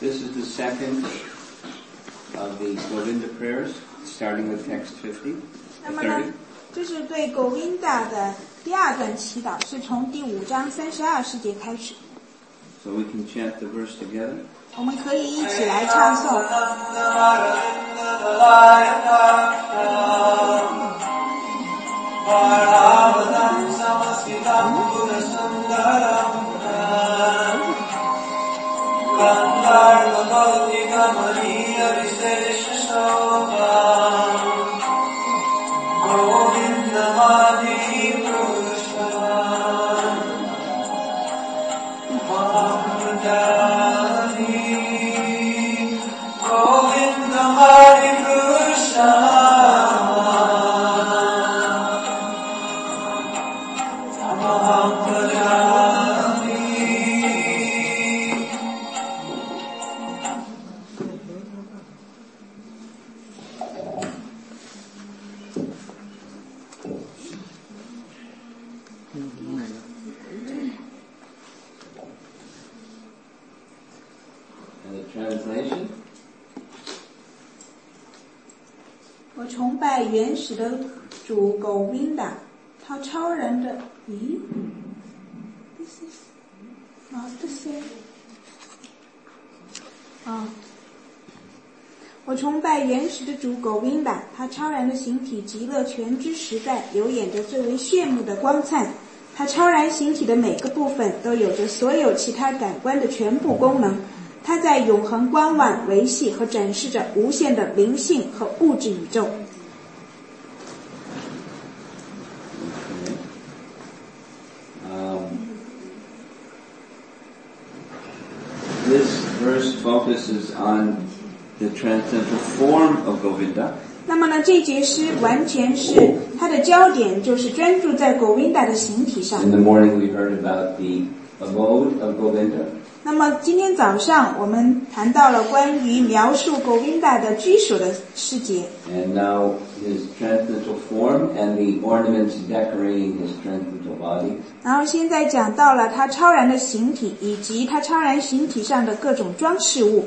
This is the second of the Govinda prayers, starting with text 30. 那么呢，这是对 Govinda 的第二段祈祷，是从第5章32世节开始。 So we can chant the verse together. 我们可以一起来唱诵。 Translation. 我崇拜原始的主 Govinda， 他超人的this is not the same。我崇拜原始的主 Govinda， 他超然的形体极乐全知实在，有眼着最为炫目的光灿。他超然形体的每个部分都有着所有其他感官的全部功能。它在永恒观望、维系和展示着无限的灵性和物质宇宙。 This verse focuses on the transcendental form of Govinda. 那么呢，这节诗完全是它的焦点，就是专注在 Govinda 的形体上。 In the morning we heard about the abode of Govinda. 那么今天早上我们谈到了关于描述 Govinda 的居所的诗节。 And now his transcendental form and the ornaments decorating his transcendental body. 然后现在讲到了他超然的形体以及他超然形体上的各种装饰物。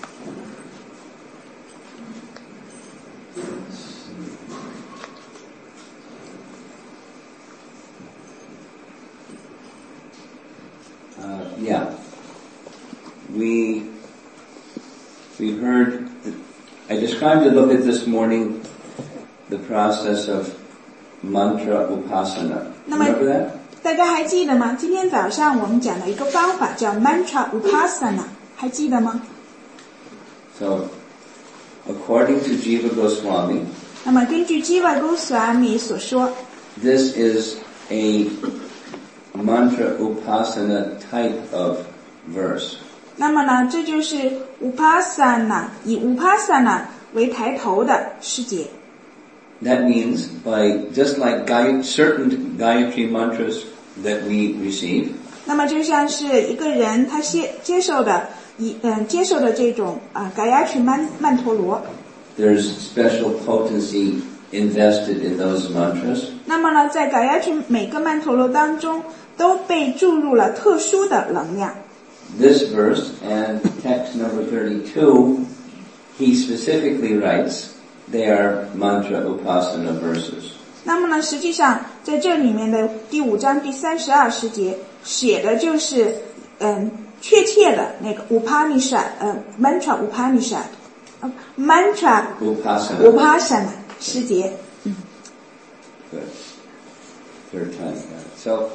We heard, I described a little bit this morning the process of mantra upasana. Remember that? 大家还记得吗？今天早上我们讲了一个方法叫 mantra upasana， 还记得吗？ So, according to Jiva Goswami, 那么根据 Jiva Goswami 所说， this is a mantra upasana type of verse. 那么呢，这就是 upasana， 以 upasana 为抬头的诗节。 That means by just like certain Gayatri mantras that we receive. 那么就像是一个人他接受的这种Gayatri 曼陀罗。 There's special potency invested in those mantras. 那么呢，在 Gayatri 每个曼陀罗当中都被注入了特殊的能量。 This verse and text number 32, he specifically writes, they are mantra upasana verses. 那么呢，实际上在这里面的第5章第32诗节写的就是确切的那个 Upanishad mantra Upanishad mantra upasana 诗节。 Good. Third time. So,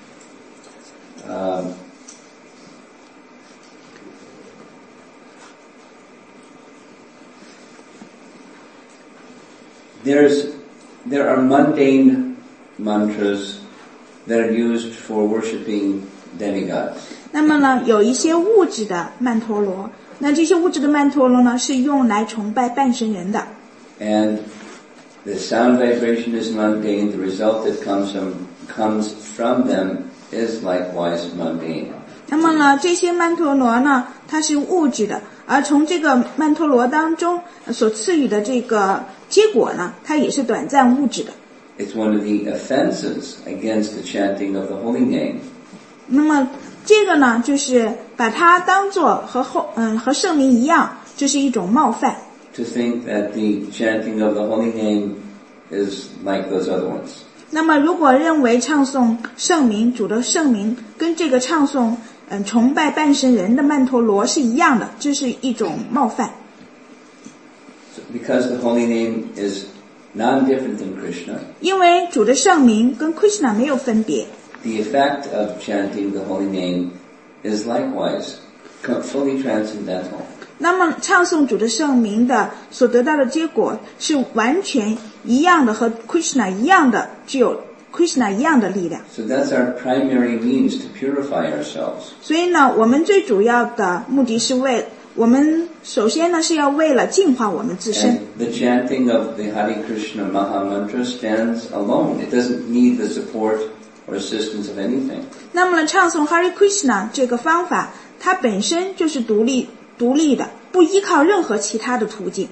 there are mundane mantras that are used for worshiping demigods. 那么呢，有一些物质的曼陀罗，那这些物质的曼陀罗呢，是用来崇拜半神人的。 And the sound vibration is mundane. The result that comes from them is likewise mundane. 那么呢，这些曼陀罗呢，它是物质的，而从这个曼陀罗当中所赐予的这个结果呢，它也是短暂物质的。 It's one of the offenses against the chanting of the holy name. 那么这个呢，就是把它当作和圣名一样，这是一种冒犯。 To think that the chanting of the holy name is like those other ones. 那么如果认为唱诵圣名，主的圣名跟这个唱诵崇拜半神人的曼陀罗是一样的，这是一种冒犯。 Because the holy name is non-different than Krishna. 因为主的圣名跟 Krishna 没有分别。 The effect of chanting the holy name is likewise fully transcendental. 那么唱诵主的圣名的所得到的结果是完全一样的，和 Krishna 一样的，具有 Krishna 一样的力量。 So that's our primary means to purify ourselves. 所以呢，我们最主要的目的是我们首先呢是要为了净化我们自身。 And the chanting of the Hare Krishna Maha Mantra stands alone. It doesn't need the support or assistance of anything. 那么呢，唱诵 Hare Krishna 这个方法，它本身就是独立的，不依靠任何其他的途径。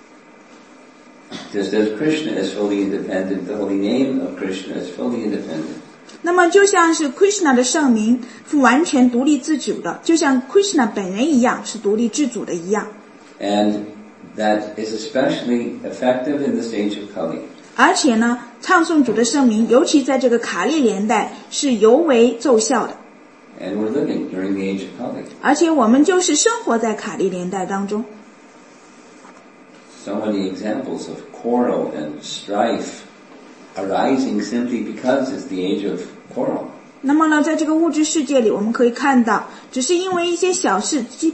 Just as Krishna is fully independent, the holy name of Krishna is fully independent. 那么就像是 Krishna 的圣名是完全独立自主的，就像 Krishna 本人一样是独立自主的一样。 And that is especially effective in this age of Kali. 而且呢，唱诵主的圣名，尤其在这个卡利年代是尤为奏效的。 And we're living during the age of Kali. 而且我们就是生活在卡利年代当中。 So many examples of quarrel and strife arising simply because it's the age of quarrel. 那么呢，在这个物质世界里，我们可以看到，只是因为一些小事，鸡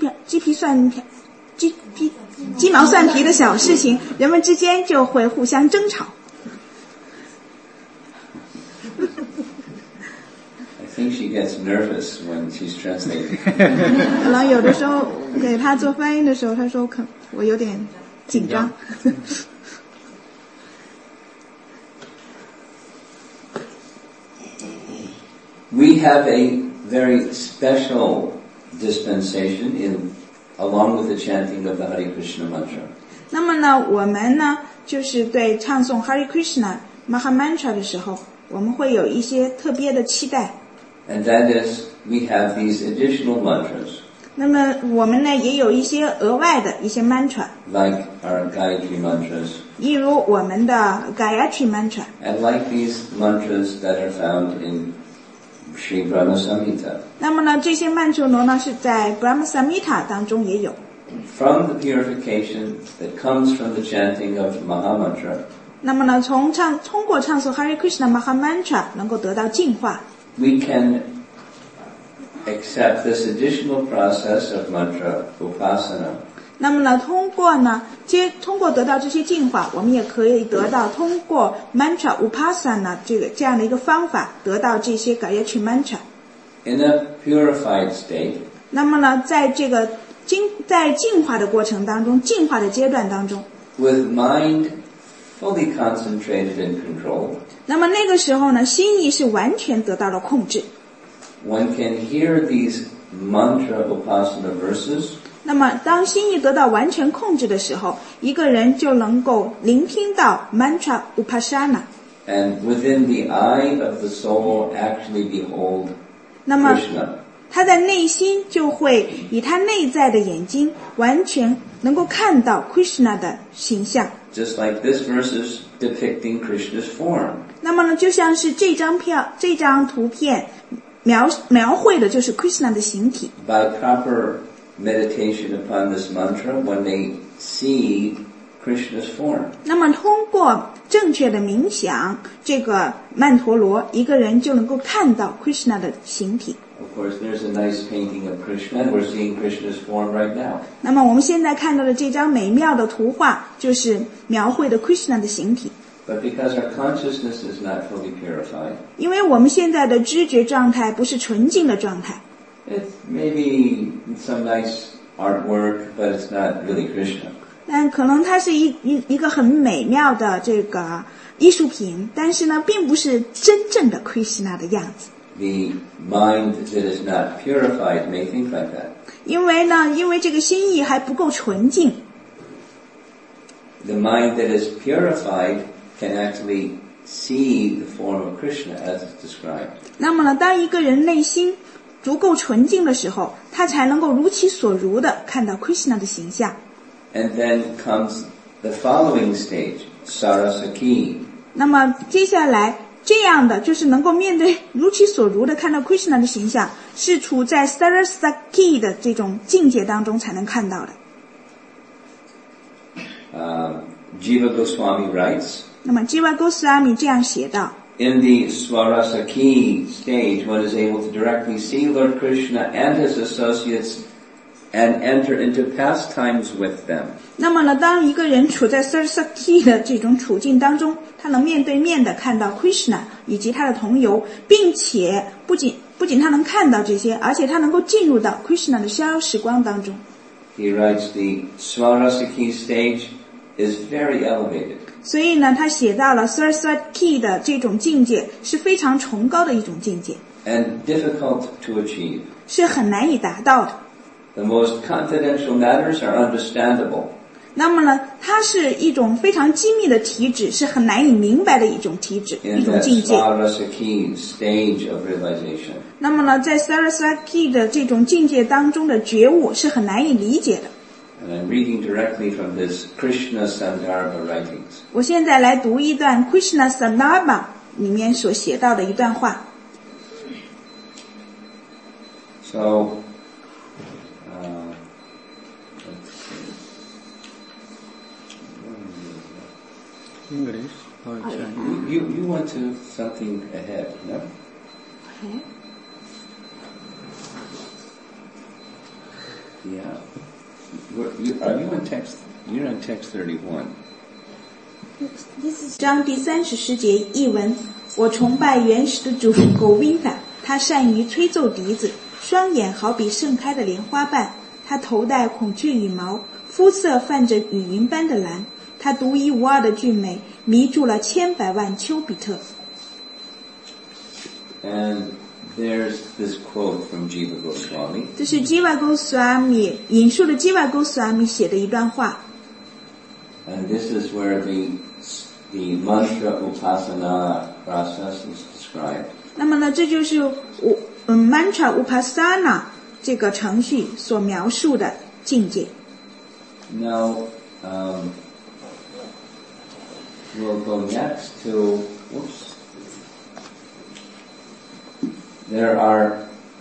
毛蒜皮的小事情，人们之间就会互相争吵。 I think she gets nervous when she's translating. 可能有的时候给他做翻译的时候，他说我有点紧张。 We have a very special dispensation along with the chanting of the Hare Krishna mantra. 那么呢，我们呢，就是对唱诵 Hare Krishna Maha Mantra 的时候，我们会有一些特别的期待。 And that is, we have these additional mantras. 那么我们呢，也有一些额外的一些 mantra. Like our Gayatri mantras. 例如我们的 Gayatri mantra. And like these mantras that are found in Sri Brahma Samhita. 那么呢，这些曼陀罗呢是在 Brahma Samhita 当中也有。 From the purification that comes from the chanting of Maha Mantra. 那么呢，通过唱诵 Hare Krishna Maha Mantra 能够得到净化。 We can accept this additional process of mantra upasana. 那么呢，通过得到这些净化，我们也可以得到通过 mantra upasana 这样的一个方法，得到这些 Gayatri mantra。 In a purified state. 那么呢，在净化的过程当中，净化的阶段当中 With mind fully concentrated and controlled. 那么那个时候呢，心意是完全得到了控制。 One can hear these mantra upasana verses. 那么当心意得到完全控制的时候，一个人就能够聆听到 mantra upasana. And within the eye of the soul actually behold 那么 Krishna. 他在内心就会以他内在的眼睛完全能够看到 Krishna 的形象。 Just like this verse is depicting Krishna's form. 那么呢，就像是这张图片描绘的就是 Krishna 的形体。 By proper meditation upon this mantra, when they see Krishna's form. 那么通过正确的冥想这个曼陀罗，一个人就能够看到 Krishna 的形体。 Of course, there's a nice painting of Krishna, and we're seeing Krishna's form right now. 那么我们现在看到的这张美妙的图画，就是描绘的 Krishna 的形体。 But because our consciousness is not fully purified, 因为我们现在的知觉状态不是纯净的状态。 it's maybe some nice artwork, but it's not really Krishna. 但可能它是一个很美妙的这个艺术品，但是呢，并不是真正的 Krishna 的样子。 The mind that is not purified may think like that. 因为这个心意还不够纯净。 The mind that is purified can actually see the form of Krishna as it's described. 那么呢，当一个人内心足够纯净的时候，他才能够如其所如的看到 Krishna 的形象。 And then comes the following stage, Sarasaki. 那么接下来这样的就是能够面对如其所如的看到 Krishna 的形象，是处在 Sarasaki 的这种境界当中才能看到的。 Jiva Goswami writes, 那么 Jiva Goswami 这样写道 in the Swarasaki stage, one is able to directly see Lord Krishna and his associates and enter into pastimes with them. 那么呢，当一个人处在 Sarasaki 的这种处境当中，他能面对面的看到 Krishna 以及他的同游，并且不仅他能看到这些，而且他能够进入到 Krishna 的逍遥时光当中。 He writes the Swarasaki stage is very elevated. 所以呢，他写到了 Sarasaki 的这种境界是非常崇高的一种境界， and difficult to achieve. 是很难以达到的。 The most confidential matters are understandable. 那么呢，它是一种非常机密的体旨，是很难以明白的一种体旨，一 In 种 that 境界。 Swarasaki stage of realization. 那么呢，在 Sarasaki 的这种境界当中的觉悟是很难以理解的。 And I'm reading directly from his Krishna Sandarbha writings. 我现在来读一段 Krishna Sandarbha 里面所写到的一段话。 So, English or Chinese? you went to something ahead, no? Yeah. Are you in text? You're in text 31. 章第30节译文：我崇拜原始的主 Govinda， 他善于吹奏笛子，双眼好比盛开的莲花瓣，他头戴孔雀羽毛，肤色泛着雨云般的蓝，他独一无二的俊美迷住了千百万丘比特。 And there's this quote from Jiva Goswami. 这是 Jiva Goswami 引述的 Jiva Goswami 写的一段话。 And this is where the mantra upasana process is described. 那么呢，这就是mantra upasana 这个程序所描述的境界。 Now, we'll go next to, there are,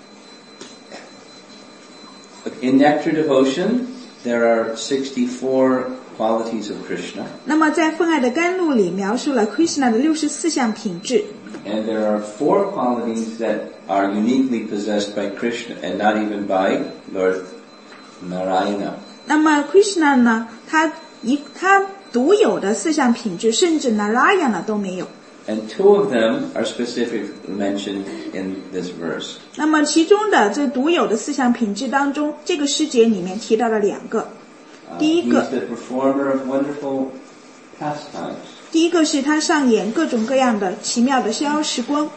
in Nectar Devotion, there are 64 qualities of Krishna. 那么在奉爱的甘露里描述了 Krishna 的64项品质。 And there are 4 qualities that are uniquely possessed by Krishna and not even by Lord Narayana. 那么 Krishna 呢，他独有的4项品质，甚至 Narayana 都没有。 And 2 of them are specifically mentioned in this verse. 那么其中的这独有的4项品质当中，这个诗节里面提到了2个。第一个 He's the performer of wonderful pastimes. 第一个是他上演各种各样的奇妙的逍遥时光。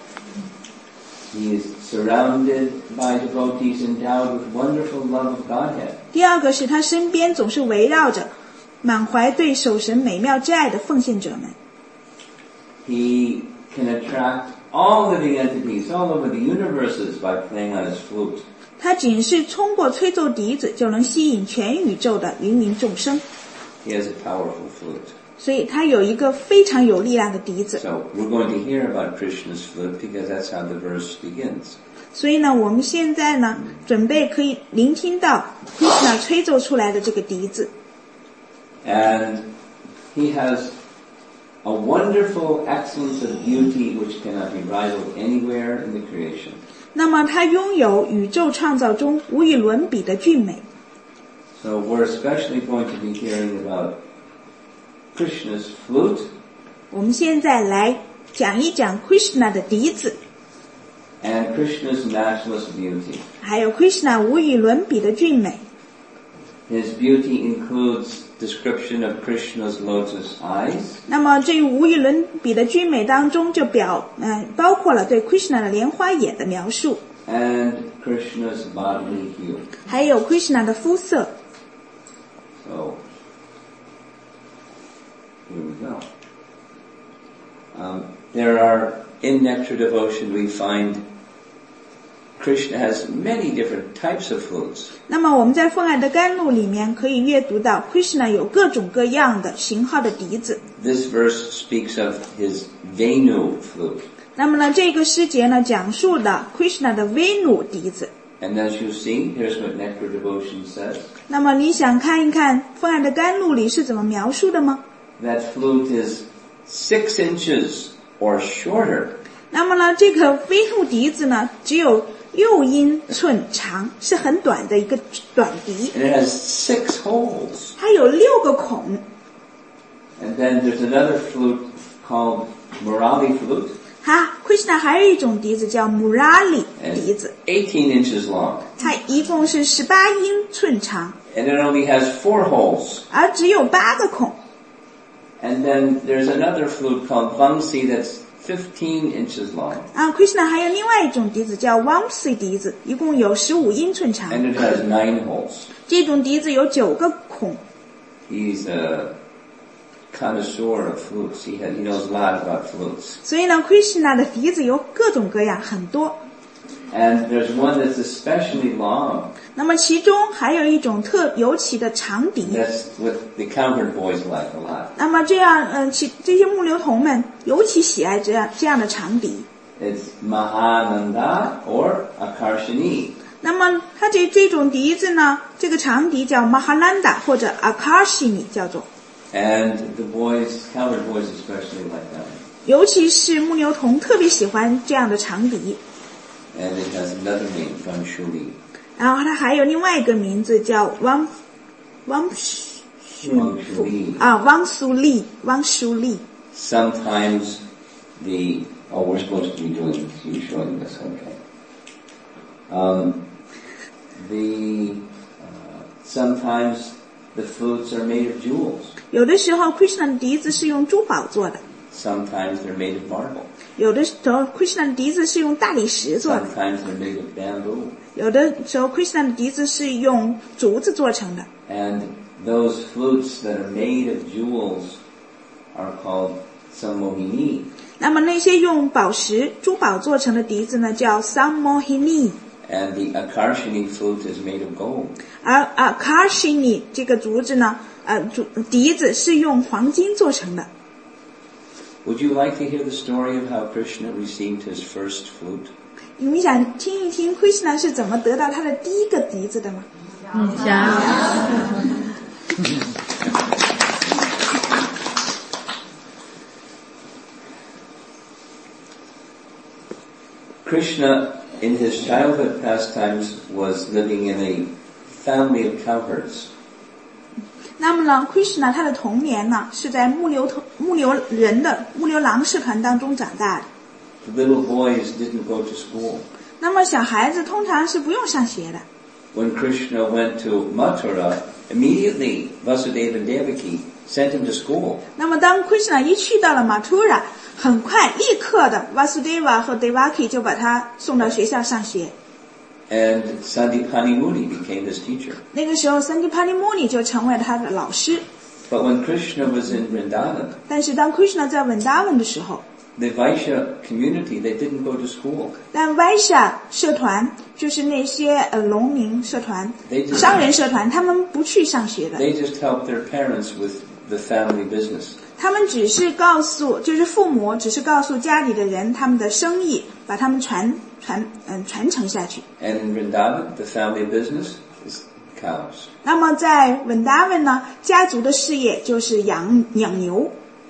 He is surrounded by devotees endowed with wonderful love of Godhead. 第二个是他身边总是围绕着满怀对守神美妙之爱的奉献者们。 He can attract all living entities all over the universes by playing on his flute. 他仅是通过吹奏笛子就能吸引全宇宙的芸芸众生， He has a powerful flute. 所以他有一个非常有力量的笛子。 So we're going to hear about Krishna's flute because that's how the verse begins. 所以呢，我们现在呢，准备可以聆听到 Krishna 吹奏出来的这个笛子。 And he has a wonderful excellence of beauty which cannot be rivaled anywhere in the creation. 那么他拥有宇宙创造中无与伦比的俊美。 So we're especially going to be hearing about Krishna's flute. 我们现在来讲一讲 Krishna 的笛子， And Krishna's matchless beauty. 还有 Krishna 无与伦比的俊美。 His beauty includes description of Krishna's lotus eyes. 那么这无与伦比的俊美当中就包括了对 Krishna 的莲花眼的描述， And Krishna's bodily hue. 还有 Krishna 的肤色。 So, here we go. There are, in Nectar Devotion we find Krishna has many different types of flutes. 那么我们在奉爱的甘露里面可以阅读到 Krishna 有各种各样的型号的笛子。 This verse speaks of his Venu flute. 那么呢，这个诗节呢讲述的 Krishna 的 Venu 笛子。 And as you see, here's what Nectar Devotion says. 那么你想看一看奉爱的甘露里是怎么描述的吗？ That flute is 6 inches or shorter. 那么呢，这个 Venu 笛子呢只有6英寸长，是很短的一个短笛。 And it has 6 holes. 它有6个孔。 And then there's another flute called Murali flute. Krishna 还有一种笛子叫 Murali 笛子， 18 inches long. 它一共是18英寸长， And it only has 4 holes. 而只有8个孔。 And then there's another flute called Vamsi that's 15 inches long. Krishna 还有另外一种笛子叫 Vamsi 笛子，一共有15英寸长。 And it has 9 holes. 这种笛子有9个孔。 He's a connoisseur of flutes. He knows a lot about flutes. 所以呢 Krishna 的笛子有各种各样，很多。 And there's one that's especially long. 那么其中还有一种尤其的长笛。 That's what the cowherd boys like a lot. 那么这样，这些牧牛童们尤其喜爱这样的长笛。 It's Mahananda or Akarshini. 那么它这种笛子呢，这个长笛叫 Mahananda 或者 Akarshini 叫做。 And the cowherd boys especially like that. 尤其是牧牛童特别喜欢这样的长笛。 And it has another name, Vanshuli. 然后它还有另外一个名字叫 Vansuli。 Sometimes we're supposed to be doing you showing this, okay. Sometimes the flutes are made of jewels. 有的时候 Krishna 的笛子是用珠宝做的。 Sometimes they're made of marble. 有的时候 Krishna 的笛子是用大理石做的。 Sometimes they're made of bamboo. 有的时候 Krishna 的笛子是用竹子做成的。 And those flutes that are made of jewels are called Sammohini. 那么那些用宝石、珠宝做成的笛子呢，叫 Sammohini。 And the Akarshini flute is made of gold. 而 Akarshini 这个竹子呢，笛子是用黄金做成的。 Would you like to hear the story of how Krishna received his first flute? 你们想听一听 Krishna 是怎么得到他的第一个笛子的吗？想。 Krishna, in his childhood pastimes, was living in a family of cowherds. 那么呢 ，Krishna 他的童年呢是在牧牛郎社团当中长大的。 The little boys didn't go to school. 那么小孩子通常是不用上学的。 When Krishna went to Mathura, immediately Vasudeva and Devaki sent him to school. 那么当 Krishna 一去到了 Mathura， 很快立刻的 Vasudeva 和 Devaki 就把他送到学校上学。 And Sandipani Muni became his teacher. 那个时候 Sandipani Muni 就成为了他的老师。 But when Krishna was in Vrindavan, 但是当 Krishna 在 Vrindavan 的时候， the Vaishya community, they didn't go to school. 但 Vaishya 社团就是那些农民社团、 just 商人社团，他们不去上学的。 They just helped their parents with the family business. 他们只是就是父母只是告诉家里的人他们的生意，把他们传承下去。 And in Vrindavan, the family business is cows. 那么在 Vrindavan 呢，家族的事业就是养牛。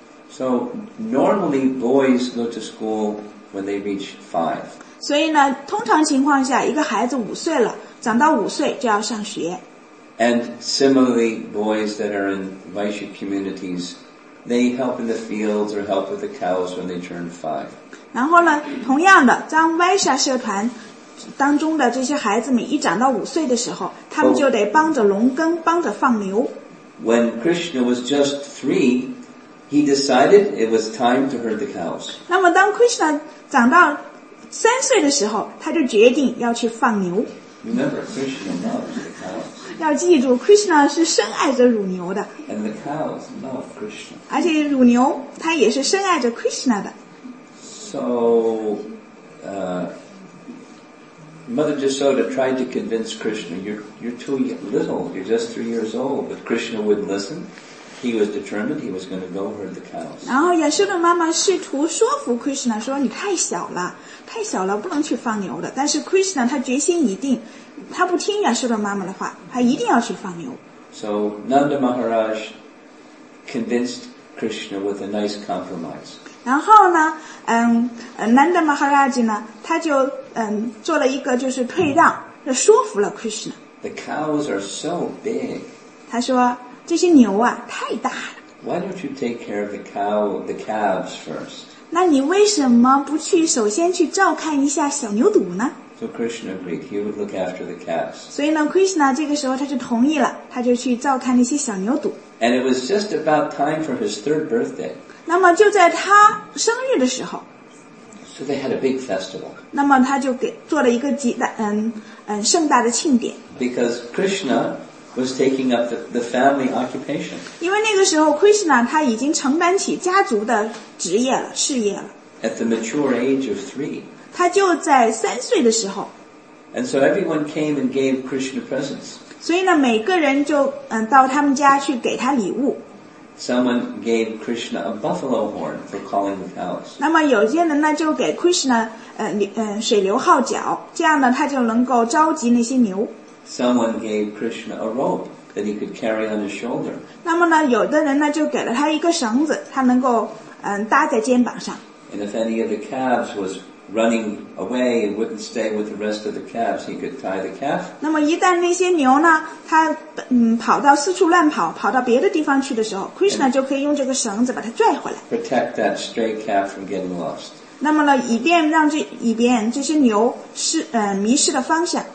So normally boys go to school when they reach 5. 所以呢，通常情况下，一个孩子5岁了，长到5岁就要上学。 And similarly, boys that are in Vaishya communities, they help in the fields or help with the cows when they turn 5. 然后呢，同样的，当 Vaishya 社团当中的这些孩子们一长到5岁的时候，他们就得帮着农耕，帮着放牛。 When Krishna was just 3, he decided it was time to herd the cows. 那么当 Krishna 长到3岁的时候，他就决定要去放牛。 Remember, Krishna loves the cows. 要记住 ，Krishna 是深爱着乳牛的， And the cows love Krishna. 而且乳牛它也是深爱着 Krishna 的。 So, Mother Jasoda tried to convince Krishna, you're too little, you're just 3 years old, but Krishna wouldn't listen. He was determined he was going to go herd the cows. 然后亚修的妈妈试图说服 Krishna 说你太小了不能去放牛的，但是 Krishna 他决心已定，他不听亚修的妈妈的话，他一定要去放牛。 So Nanda Maharaj convinced Krishna with a nice compromise. 然后呢Nanda Maharaj 呢他就做了一个就是退让，说服了 Krishna. The cows are so big. 他说这些牛啊太大了。 Why don't you take care of the calves first? 那你为什么不去首先去照看一下小牛犊呢？ So Krishna agreed. He would look after the calves. 所以呢 Krishna 这个时候他就同意了，他就去照看那些小牛犊。 And it was just about time for his 3rd birthday. 那么就在他生日的时候， So they had a big festival. 那么他就做了一个盛大的庆典。 Because Krishna was taking up the family occupation. 因为那个时候 Krishna 他已经承担起家族的职业了，事业了。 At the mature age of 3. 他就在3岁的时候。 And so everyone came and gave Krishna presents. 所以呢，每个人就到他们家去给他礼物。 Someone gave Krishna a buffalo horn for calling the cows. 那么有些人呢就给 Krishna 水流号角，这样呢他就能够召集那些牛。 Someone gave Krishna a rope that he could carry on his shoulder. 那么呢，有的人呢就给了他一个绳子，他能够搭在肩膀上。 And if any of the calves was running away and wouldn't stay with the rest of the calves, he could tie the calf. 那么一旦那些牛呢，它跑到四处乱跑，跑到别的地方去的时候 ，Krishna 就可以用这个绳子把它拽回来。 Protect that stray calf from getting lost. 那么呢，以便这些牛迷失了方向。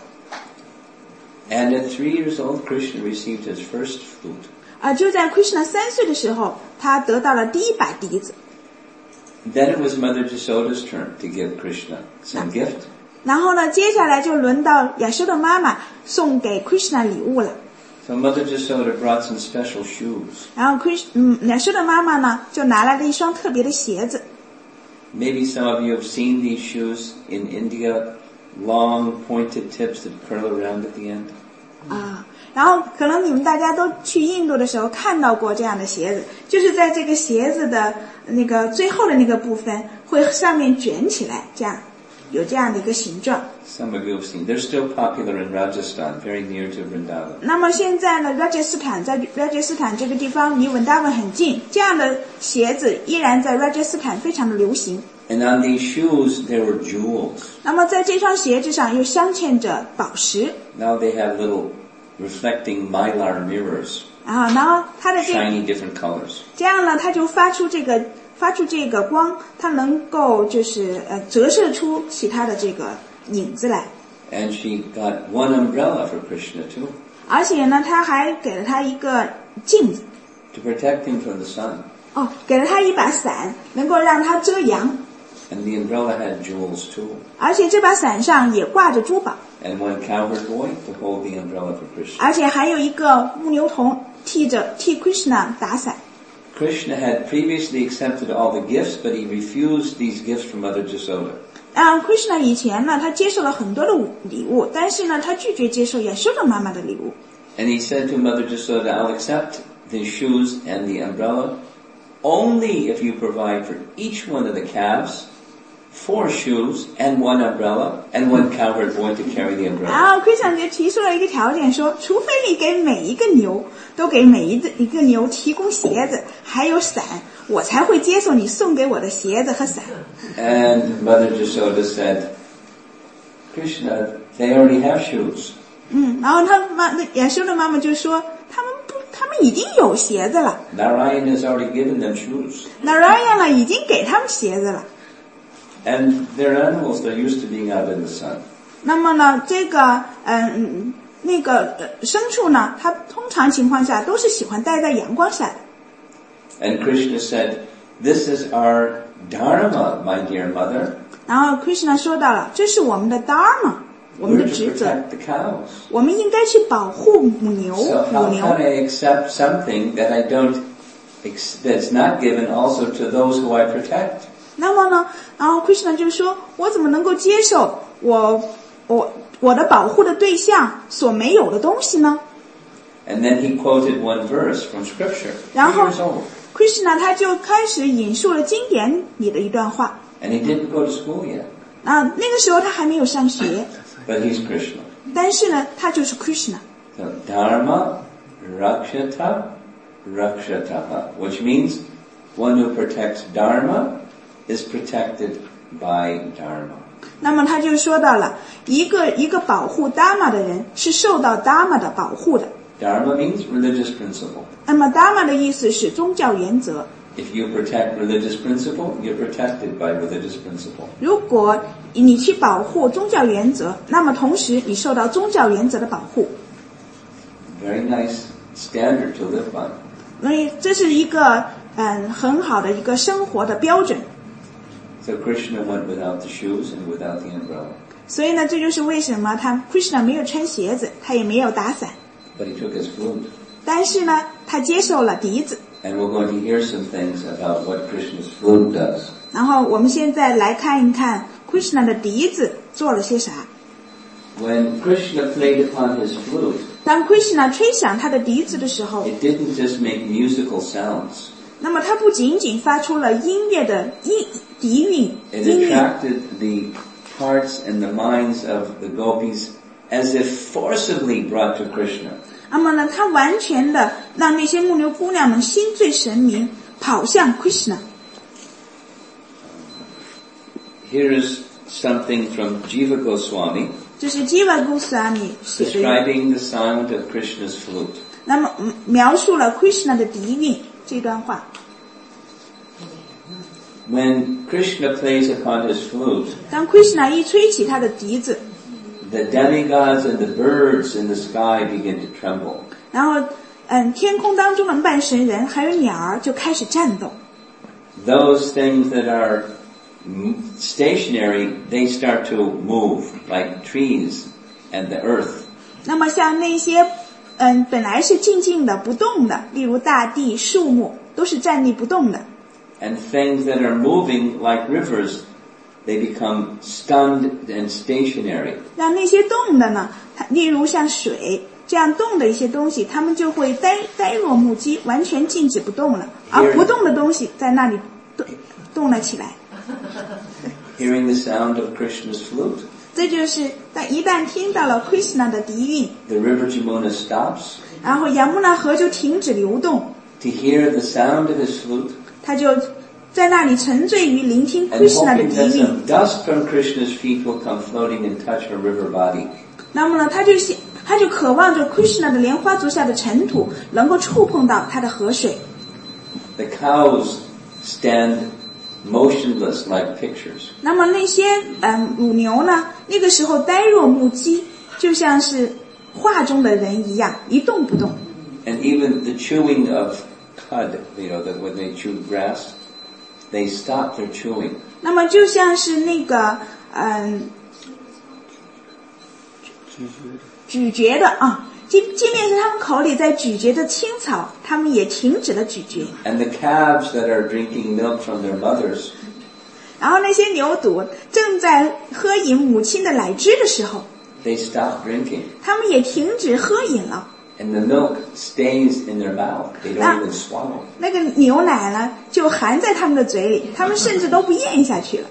And at 3 years old, Krishna received his first flute. 就在 Krishna 3岁的时候，他得到了第一把笛子。 Then it was Mother Jasoda's turn to give Krishna some gift. 然后呢，接下来就轮到亚修的妈妈送给 Krishna 礼物了。 So Mother Jasoda brought some special shoes. 然后亚修的妈妈呢，就拿来了一双特别的鞋子。 Maybe some of you have seen these shoes in India, long pointed tips that curl around at the end. 然后可能你们大家都去印度的时候看到过这样的鞋子，就是在这个鞋子的那个最后的那个部分会上面卷起来，这样有这样的一个形状。 Some of you have seen. They're still popular in Rajasthan, very near to Vrindavan. 那么现在呢，拉杰斯坦在拉杰斯坦这个地方离文达文很近，这样的鞋子依然在拉杰斯坦非常的流行。 And on these shoes, there were jewels. 那么在这双鞋子上又镶嵌着宝石。 Now they have little reflecting mylar mirrors, 然后它的 shiny different colors. 这样呢，它就发出这个光，它能够就是折射出其他的这个影子来。 And she got one umbrella for Krishna too, 而且呢，他还给了他一个镜子， to protect him from the sun. 给了他一把伞，能够让他遮阳。 And the umbrella had jewels too. 而且这把伞上也挂着珠宝。 And one cowherd boy to hold the umbrella for Krishna. 而且还有一个牧牛童替 Krishna 打伞。 Krishna had previously accepted all the gifts, but he refused these gifts from Mother Jasoda. Krishna 以前呢，他接受了很多的礼物，但是呢，他拒绝接受亚修的妈妈的礼物。 And he said to Mother Jasoda, I'll accept the shoes and the umbrella only if you provide for each one of the calves 4 shoes and 1 umbrella and 1 cowherd boy to carry the umbrella. 然后 Krishna 就提出了一个条件，说除非你给每一个牛都给每一个牛提供鞋子还有伞，我才会接受你送给我的鞋子和伞。 And Mother Jasoda said, Krishna, they already have shoes. 然后亚修的妈妈就说他们已经有鞋子了。 Narayan has already given them shoes. Narayana 已经给他们鞋子了。 And they're animals, they're used to being out in the sun. 那么呢，这个牲畜呢，它通常情况下都是喜欢待在阳光下的。 And Krishna said, this is our dharma, my dear mother. 然后 Krishna 说到了，这是我们的 dharma， 我们的 We're to 职责， protect the cows. 我们应该去保护母牛。 So how can I accept something that that's not given also to those who I protect? 那么呢，然后 Krishna 就说，我怎么能够接受我我的保护的对象所没有的东西呢？ And then he quoted one verse from Scripture. 然 2 后 years old. Krishna 他就开始引述了经典里的一段话。 And he didn't go to school yet. 那个时候他还没有上学， But he's Krishna. 但是呢，他就是 Krishna。 So, Dharma Rakshata Rakshataha, which means one who protects Dharma is protected by Dharma. 那么他就说到了一个保护 Dharma 的人是受到 Dharma 的保护的。 Dharma means religious principle. 那么 Dharma 的意思是宗教原则。 If you protect religious principle, you're protected by religious principle. 如果你去保护宗教原则，那么同时你受到宗教原则的保护。 Very nice standard to live by. 所以这是一个很好的一个生活的标准。 So Krishna went without the shoes and without the umbrella. 所以呢，这就是为什么他 Krishna 没有穿鞋子，他也没有打伞， But he took his flute. 但是呢，他接受了笛子。 And we're going to hear some things about what Krishna's flute does. 然后我们现在来看一看 Krishna 的笛子做了些啥。 When Krishna played upon his flute, 当 Krishna 吹响他的笛子的时候， it didn't just make musical sounds. 那么他不仅仅发出了音乐的笛韵 It 音韵， attracted the hearts and the minds of the gopis as if forcibly brought to Krishna. 那么呢，他完全的让那些牧牛姑娘们心醉神迷，跑向 Krishna。 Here is something from Jiva Goswami 这是 Jiva Goswami 写的， describing the sound of Krishna's flute. 那么描述了 Krishna 的笛韵这段话。 When Krishna plays upon his flute, 当 Krishna 一吹起他的笛子， the demigods and the birds in the sky begin to tremble. 然后天空当中的半神人还有鸟儿就开始颤动。 Those things that are stationary, they start to move, like trees and the earth. 那么像那些本来是静静的不动的，例如大地、树木，都是站立不动的。 And things that are moving like rivers, they become stunned and stationary. 让那些动的呢，例如像水这样动的一些东西，它们就会呆若木鸡，完全静止不动了，而不动的东西在那里动了起来。 Hearing the sound of Krishna's flute, 这就是一旦听到了 Krishna 的笛韵， the river Jamuna stops 然后雅穆纳河就停止流动， to hear the sound of his flute, 他就在那里沉醉于聆听 and Krishna 的 hoping 笛 that 韵。 some dust from Krishna's feet will come floating and touch her river body. 那么呢，他就渴望着 Krishna 的莲花足下的尘土能够触碰到他的河水。 The cows stand motionless like pictures. 那么那些乳牛呢，那个时候呆若木鸡，就像是画中的人一样，一动不动。 And even the chewing of cud, that when they chew grass, they stop their chewing. 那么就像是那个咀嚼的啊，即便是他们口里在咀嚼的青草，他们也停止了咀嚼。 And the calves that are drinking milk from their mothers, 然后那些牛犊正在喝饮母亲的奶汁的时候， they stop drinking. 他们也停止喝饮了。 And the milk stays in their mouth. They don't even swallow. 那个牛奶呢，就含在他们的嘴里，他们甚至都不咽下去了。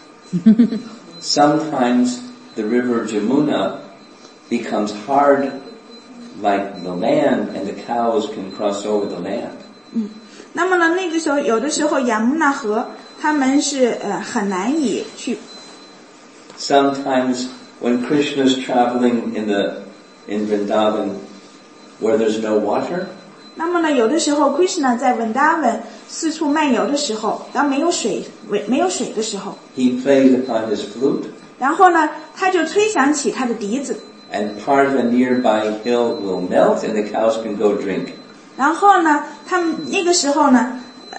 Sometimes the river Jamuna becomes hard like the land, and the cows can cross over the land. 那么呢，那个时候有的时候雅穆纳河他们是很难以去。 Sometimes when Krishna's traveling in Vrindavan, where there's no water, 那么呢，有的时候 Krishna 在 Vrindavan 四处漫游的时候，当没有水的时候， he plays upon his flute, 然后呢，他就吹响起他的笛子， and part of a nearby hill will melt, and the cows can go drink. 然后呢，他们那个时候呢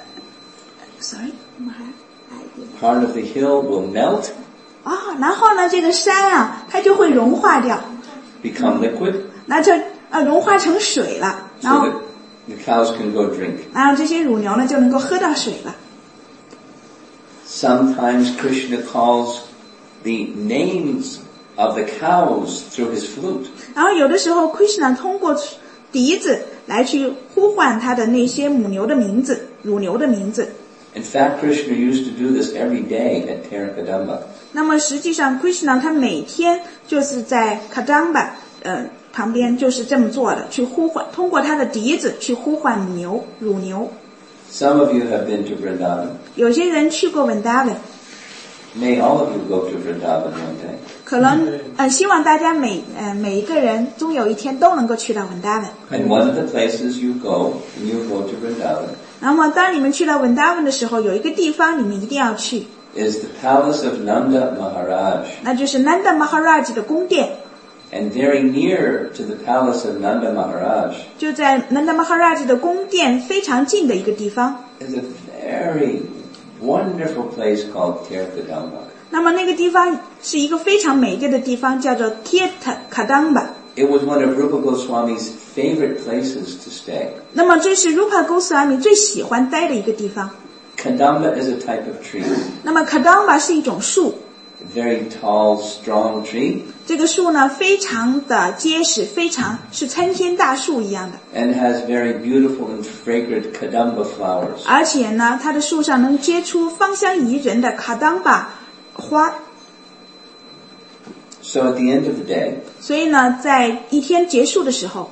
Part of the hill will melt, 然后呢，这个山啊，它就会融化掉， become liquid, 那就融化成水了， so 然后 that the cows can go drink. 这些乳牛呢就能够喝到水了。 Sometimes Krishna calls the names of the cows through his flute. 然后有的时候 Krishna 通过笛子来去呼唤他的那些母牛的名字，乳牛的名字。 In fact, Krishna used to do this every day at Terrakadamba. 那么实际上 Krishna 他每天就是在 Kadamba 旁边就是这么做的，去呼唤，通过他的笛子去呼唤母牛、乳牛。 Some of you have been to Vrindavan. 有些人去过 Vrindavan， May all of you go to Vrindavan one day. 可能希望大家每一个人终有一天都能够去到 Vrindavan。 And one of the places you go, when you go to Vrindavan, 那么当你们去到 Vrindavan 的时候，有一个地方你们一定要去， is the palace of Nanda Maharaj. 那就是 Nanda Maharaj 的宫殿。 And very near to the palace of Nanda Maharaj 就在 Nanda Maharaj 的宫殿非常近的一个地方， is a very wonderful place called Terrakadamba. 那么那个地方是一个非常美丽的地方，叫做 Tirtha Kadamba。 It was one of Rupa Goswami's favorite places to stay. 那么这是 Rupa Goswami 最喜欢待的一个地方。 Kadamba is a type of tree, 那么 Kadamba 是一种树， a very tall, strong tree, 这个树呢非常的结实，非常是参天大树一样的， and has very beautiful and fragrant Kadamba flowers. 而且呢它的树上能结出芳香宜人的 Kadamba 花。 So at the end of the day, 所以呢在一天结束的时候，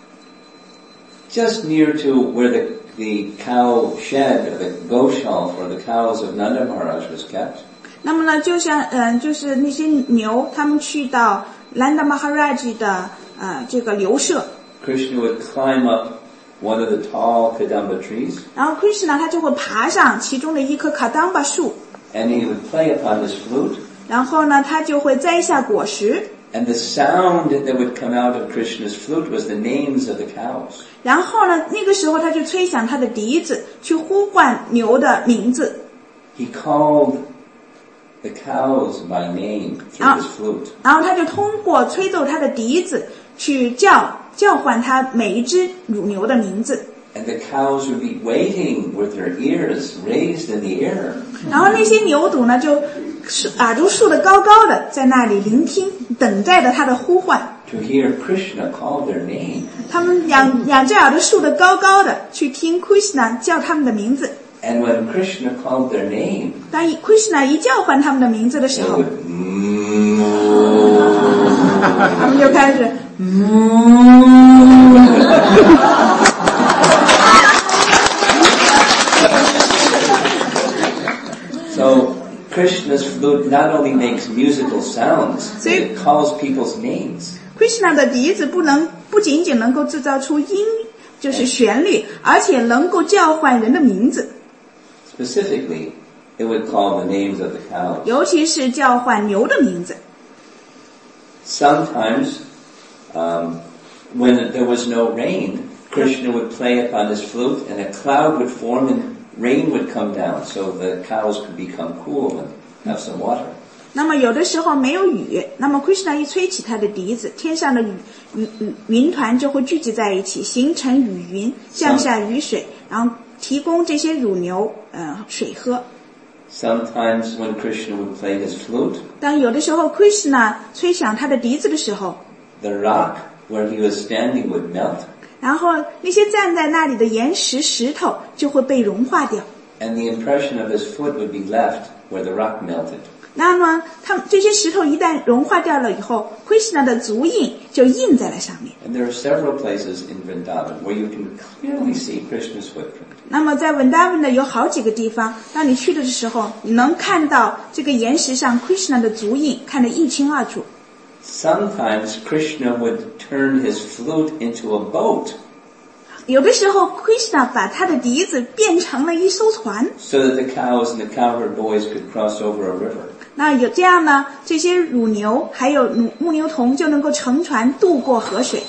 just near to where the cow shed, or the goshaal for the cows of Nanda Maharaj was kept, 那么呢就像就是那些牛他们去到 Nanda Maharaj 的这个牛舍， Krishna would climb up one of the tall Kadamba trees, 然后 Krishna 他就会爬上其中的一棵 Kadamba 树， and he would play upon his flute, 然后呢他就会摘下果实， and the sound that would come out of Krishna's flute was the names of the cows. 然后呢那个时候他就吹响他的笛子去呼唤牛的名字， He called the cows by name through his flute. 然后他就通过吹奏他的笛子去叫唤他每一只乳牛的名字， And the cows would be waiting with their ears raised in the air. 然后那些牛犊呢就耳朵竖得高高的，在那里聆听，等待着他的呼唤。 To hear Krishna call their name. 他们两只耳朵竖得高高的，去听 Krishna 叫他们的名字。 And when Krishna called their name, 当 Krishna 一叫唤他们的名字的时 they 候， would 他们就开始 So Krishna's flute not only makes musical sounds, but See? it calls people's names. Krishna 的笛子不仅仅能够制造出音，就是旋律，而且能够叫唤人的名字， Specifically, it would call the names of the cows. 尤其是叫唤牛的名字。 Sometimes, when there was no rain, Krishna would play upon his flute and a cloud would form and rain would come down so the cows could become cool and have some water. 那么有的时候没有雨，那么 Krishna 一吹起他的笛子，天上的云团就会聚集在一起，形成雨云，降下雨水，然后提供这些乳牛水喝。 Sometimes when Krishna would play his flute, 当有的时候 Krishna 吹响他的笛子的时候， the rock where he was standing would melt, 然后那些站在那里的岩石头就会被融化掉。 and the impression of his foot would be left where the rock melted. 那么这些石头一旦融化掉了以后 ，Krishna 的足印就印在了上面。 And there are several places in Vrindavan where you can clearly see Krishna's footprint. 那么在 Vrindavan 呢有好几个地方，当你去的时候，你能看到这个岩石上 Krishna 的足印，看得一清二楚。 Sometimes Krishna would turn his flute into a boat, 有的时候 Krishna 把他的笛子变成了一艘船， so that the cows and the cowherd boys could cross over a river. 那有这样呢，这些乳牛还有牧牛童就能够乘船渡过河水。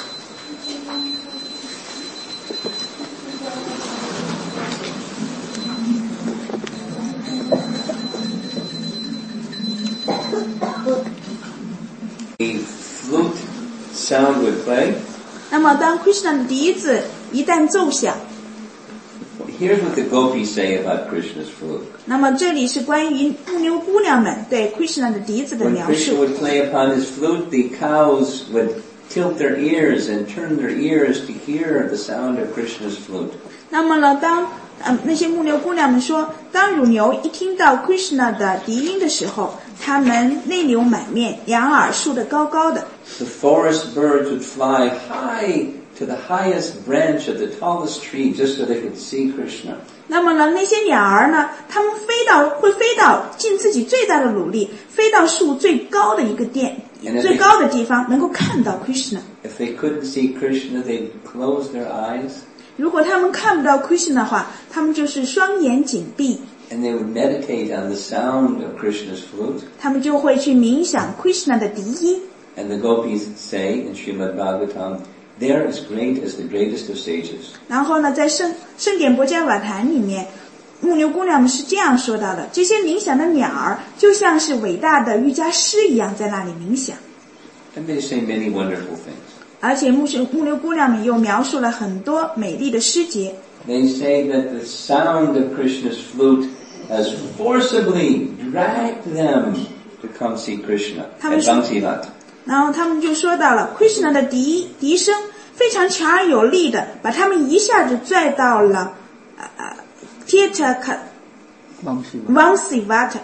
The flute sound would play. 那么当 Krishna 的笛子一旦奏响， Here's what the gopis say about Krishna's flute. 那么这里是关于牧牛姑娘们对 Krishna 的笛子的 When 描 Krishna 述。 would play upon his flute, the cows would tilt their ears and turn their ears to hear the sound of Krishna's flute. 那么呢，当那些牧牛姑娘们说，当乳牛一听到 Krishna 的笛音的时候，它们泪流满面，两耳竖得高高的。 The forest birds would fly high to the highest branch of the tallest tree just so they could see Krishna. 那么呢，那些鸟儿呢，它们会飞到尽自己最大的努力，飞到树最高的一个最高的地方，能够看到 Krishna。 If they couldn't see Krishna, they'd close their eyes 如果他们看不到 Krishna 的话，他们就是双眼紧闭， and they would meditate on the sound of Krishna's flute. 他们就会去冥想 Krishna 的笛音。 And the gopis say in Srimad Bhagavatam, they are as great as the greatest of sages. 然后呢，在圣典博伽瓦坛里面，牧牛姑娘们是这样说到的：这些冥想的鸟儿就像是伟大的瑜伽师一样，在那里冥想。 And they say many wonderful things. 而且牧牛姑娘们又描述了很多美丽的诗节。 They say that the sound of Krishna's flute has forcibly dragged them to come see Krishna at Bhaktivat. 然后他们就说到了 Krishna 的笛声非常强而有力的，把他们一下子拽到了Tirtha Vamsivat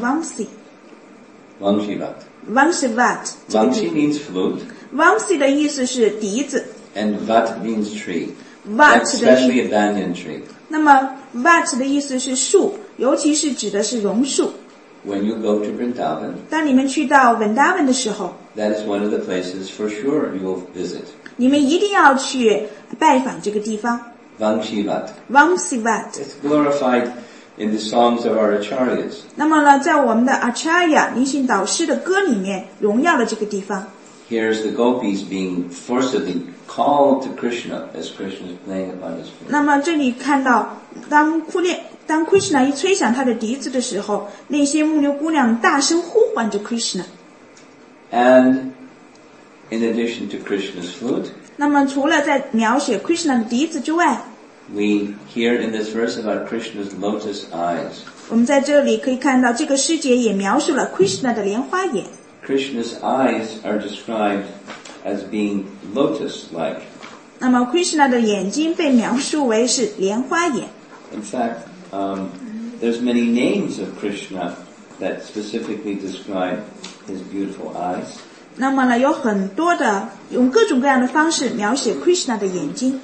Vamsi means flute, Vamsi 的意思是笛子， and Vat means tree. Vat Especially a banyan tree. 那么 Vat 的意思是树，尤其是指的是榕树。 When you go to Vrindavan, 当你们去到文达文的时候， that is one of the places for sure you will visit. 你们一定要去拜访这个地方 Vamsivat. Vamsivat。 It's glorified in the songs of our acharyas. 那么呢，在我们的 Acharya 灵性导师的歌里面荣耀了这个地方。 Here's the gopis being forcibly called to Krishna as Krishna is playing upon his flute. 那么这里看到，当 Krishna 一吹响他的笛子的时候，那些牧牛姑娘大声呼唤着 Krishna。 And in addition to Krishna's flute, 那么除了在描写 Krishna 的笛子之外， we hear in this verse about Krishna's lotus eyes. 我们在这里可以看到这个诗节也描述了 Krishna 的莲花眼。 Krishna's eyes are described as being lotus-like. 那么 Krishna 的眼睛被描述为是莲花眼。 In fact, there's many names of Krishna that specifically describe his beautiful eyes. 那么呢，有很多的用各种各样的方式描写 Krishna 的眼睛。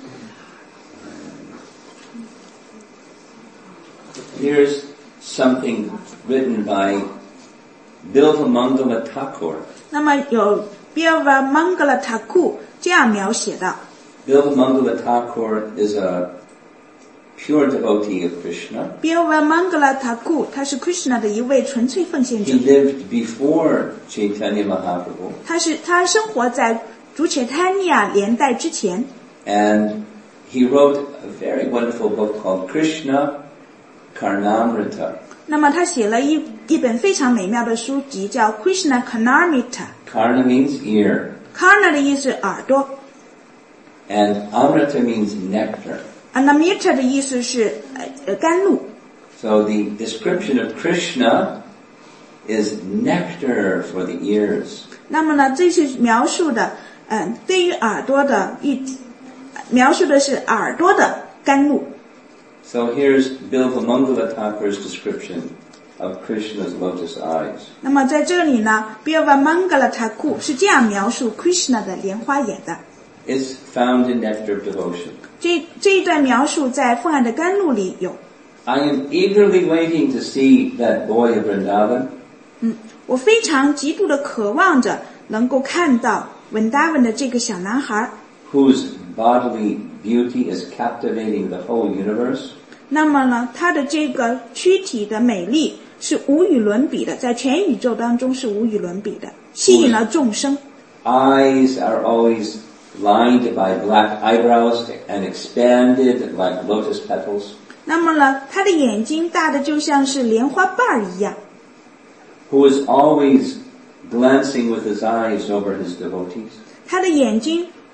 Here's something written by Bilvamangala Thakur. 那么有 Bilvamangala Thakur 这样描写的。 Bilvamangala Thakur is a pure devotee of Krishna. Bilvamangala Thakur 他是 Krishna 的一位纯粹奉献者。 He lived before Chaitanya Mahaprabhu. 他生活在主切贪尼亚年代之前。 And he wrote a very wonderful book called Krishna Karnamrita. 那么他写了一本非常美妙的书籍，叫 Krishna Karnamrita。 Karna means ear. Karna 的意思是耳朵 And Amrita means nectar. ，Anamrita 的意思是甘露。 So the description of Krishna is nectar for the ears. 那么呢，这是描述的，对于耳朵的描述的是耳朵的甘露。 So here's Bilvamangala Thakur's description of Krishna's lotus eyes. 那么在这里呢 ，Bilvamangala Thakur 是这样描述 Krishna 的莲花眼的。 It's found in Nectar of Devotion. 这一段描述在《奉爱的甘露》里有。 I am eagerly waiting to see that boy of Vrindavan. 我非常极度的渴望着能够看到文达文的这个小男孩。 Whose bodily beauty is captivating the whole universe. 那么呢，他的这个躯体的美丽是无与伦比的，在全宇宙当中是无与伦比的，吸引了众生。 Eyes are always lined by black eyebrows and expanded like lotus petals. 那么呢，他的眼睛大的就像是莲花瓣儿一样。 Who is always glancing with his eyes over his devotees. 他的眼睛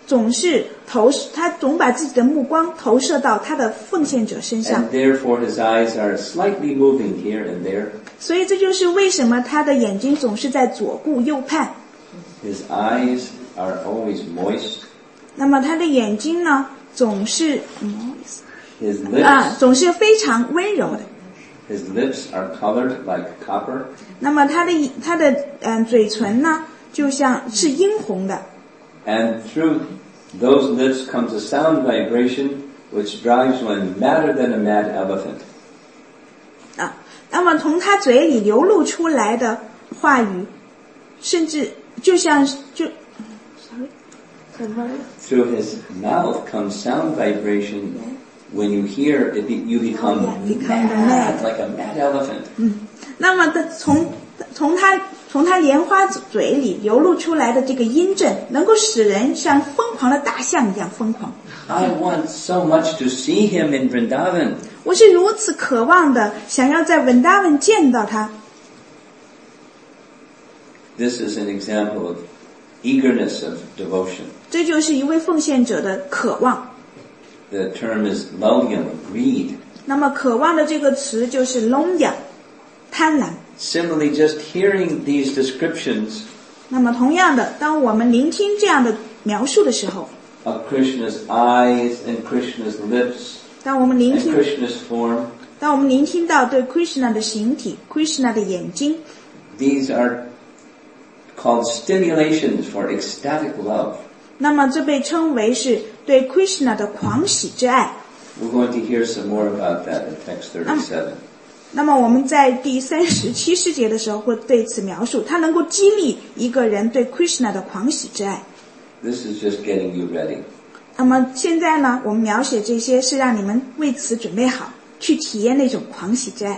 他总把自己的目光投射到他的奉献者身上。 And therefore his eyes are slightly moving here and there. 所以这就是为什么他的眼睛总是在左顾右盼。 His eyes are always moist. 那么他的眼睛呢，总是 His lips, 总是非常温柔的。 his lips are colored like copper. 那么他的嘴唇呢，就像是殷红的。 And through those lips comes a sound vibration which drives one madder than a mad elephant. 那么从他嘴里流露出来的话语，甚至就像 Through his mouth comes sound vibration. When you hear it, you become mad, like a mad elephant. 那么从他莲花嘴里流露出来的这个音震，能够使人像疯狂的大象一样疯狂。 I want so much to see him in Vrindavan. 我是如此渴望的，想要在文达文见到他。 This is an example of eagerness of devotion. 这就是一位奉献者的渴望。 The term is lalyam, greed. 那么渴望的这个词就是 longya， 贪婪。 Similarly, just hearing these descriptions 那么同样的，当我们聆听这样的描述的时候， of Krishna's eyes and Krishna's lips 当我们聆 and 听 Krishna's form, 到对 Krishna 的形体 Krishna 的眼睛， these are called stimulations for ecstatic love. 那么这被称为是对 Krishna 的狂喜之爱。 We're going to hear some more about that in text 37. 那么我们在第37诗节的时候会对此描述，它能够激励一个人对 Krishna 的狂喜之爱。 This is just getting you ready. 那么现在呢，我们描写这些是让你们为此准备好，去体验那种狂喜之爱。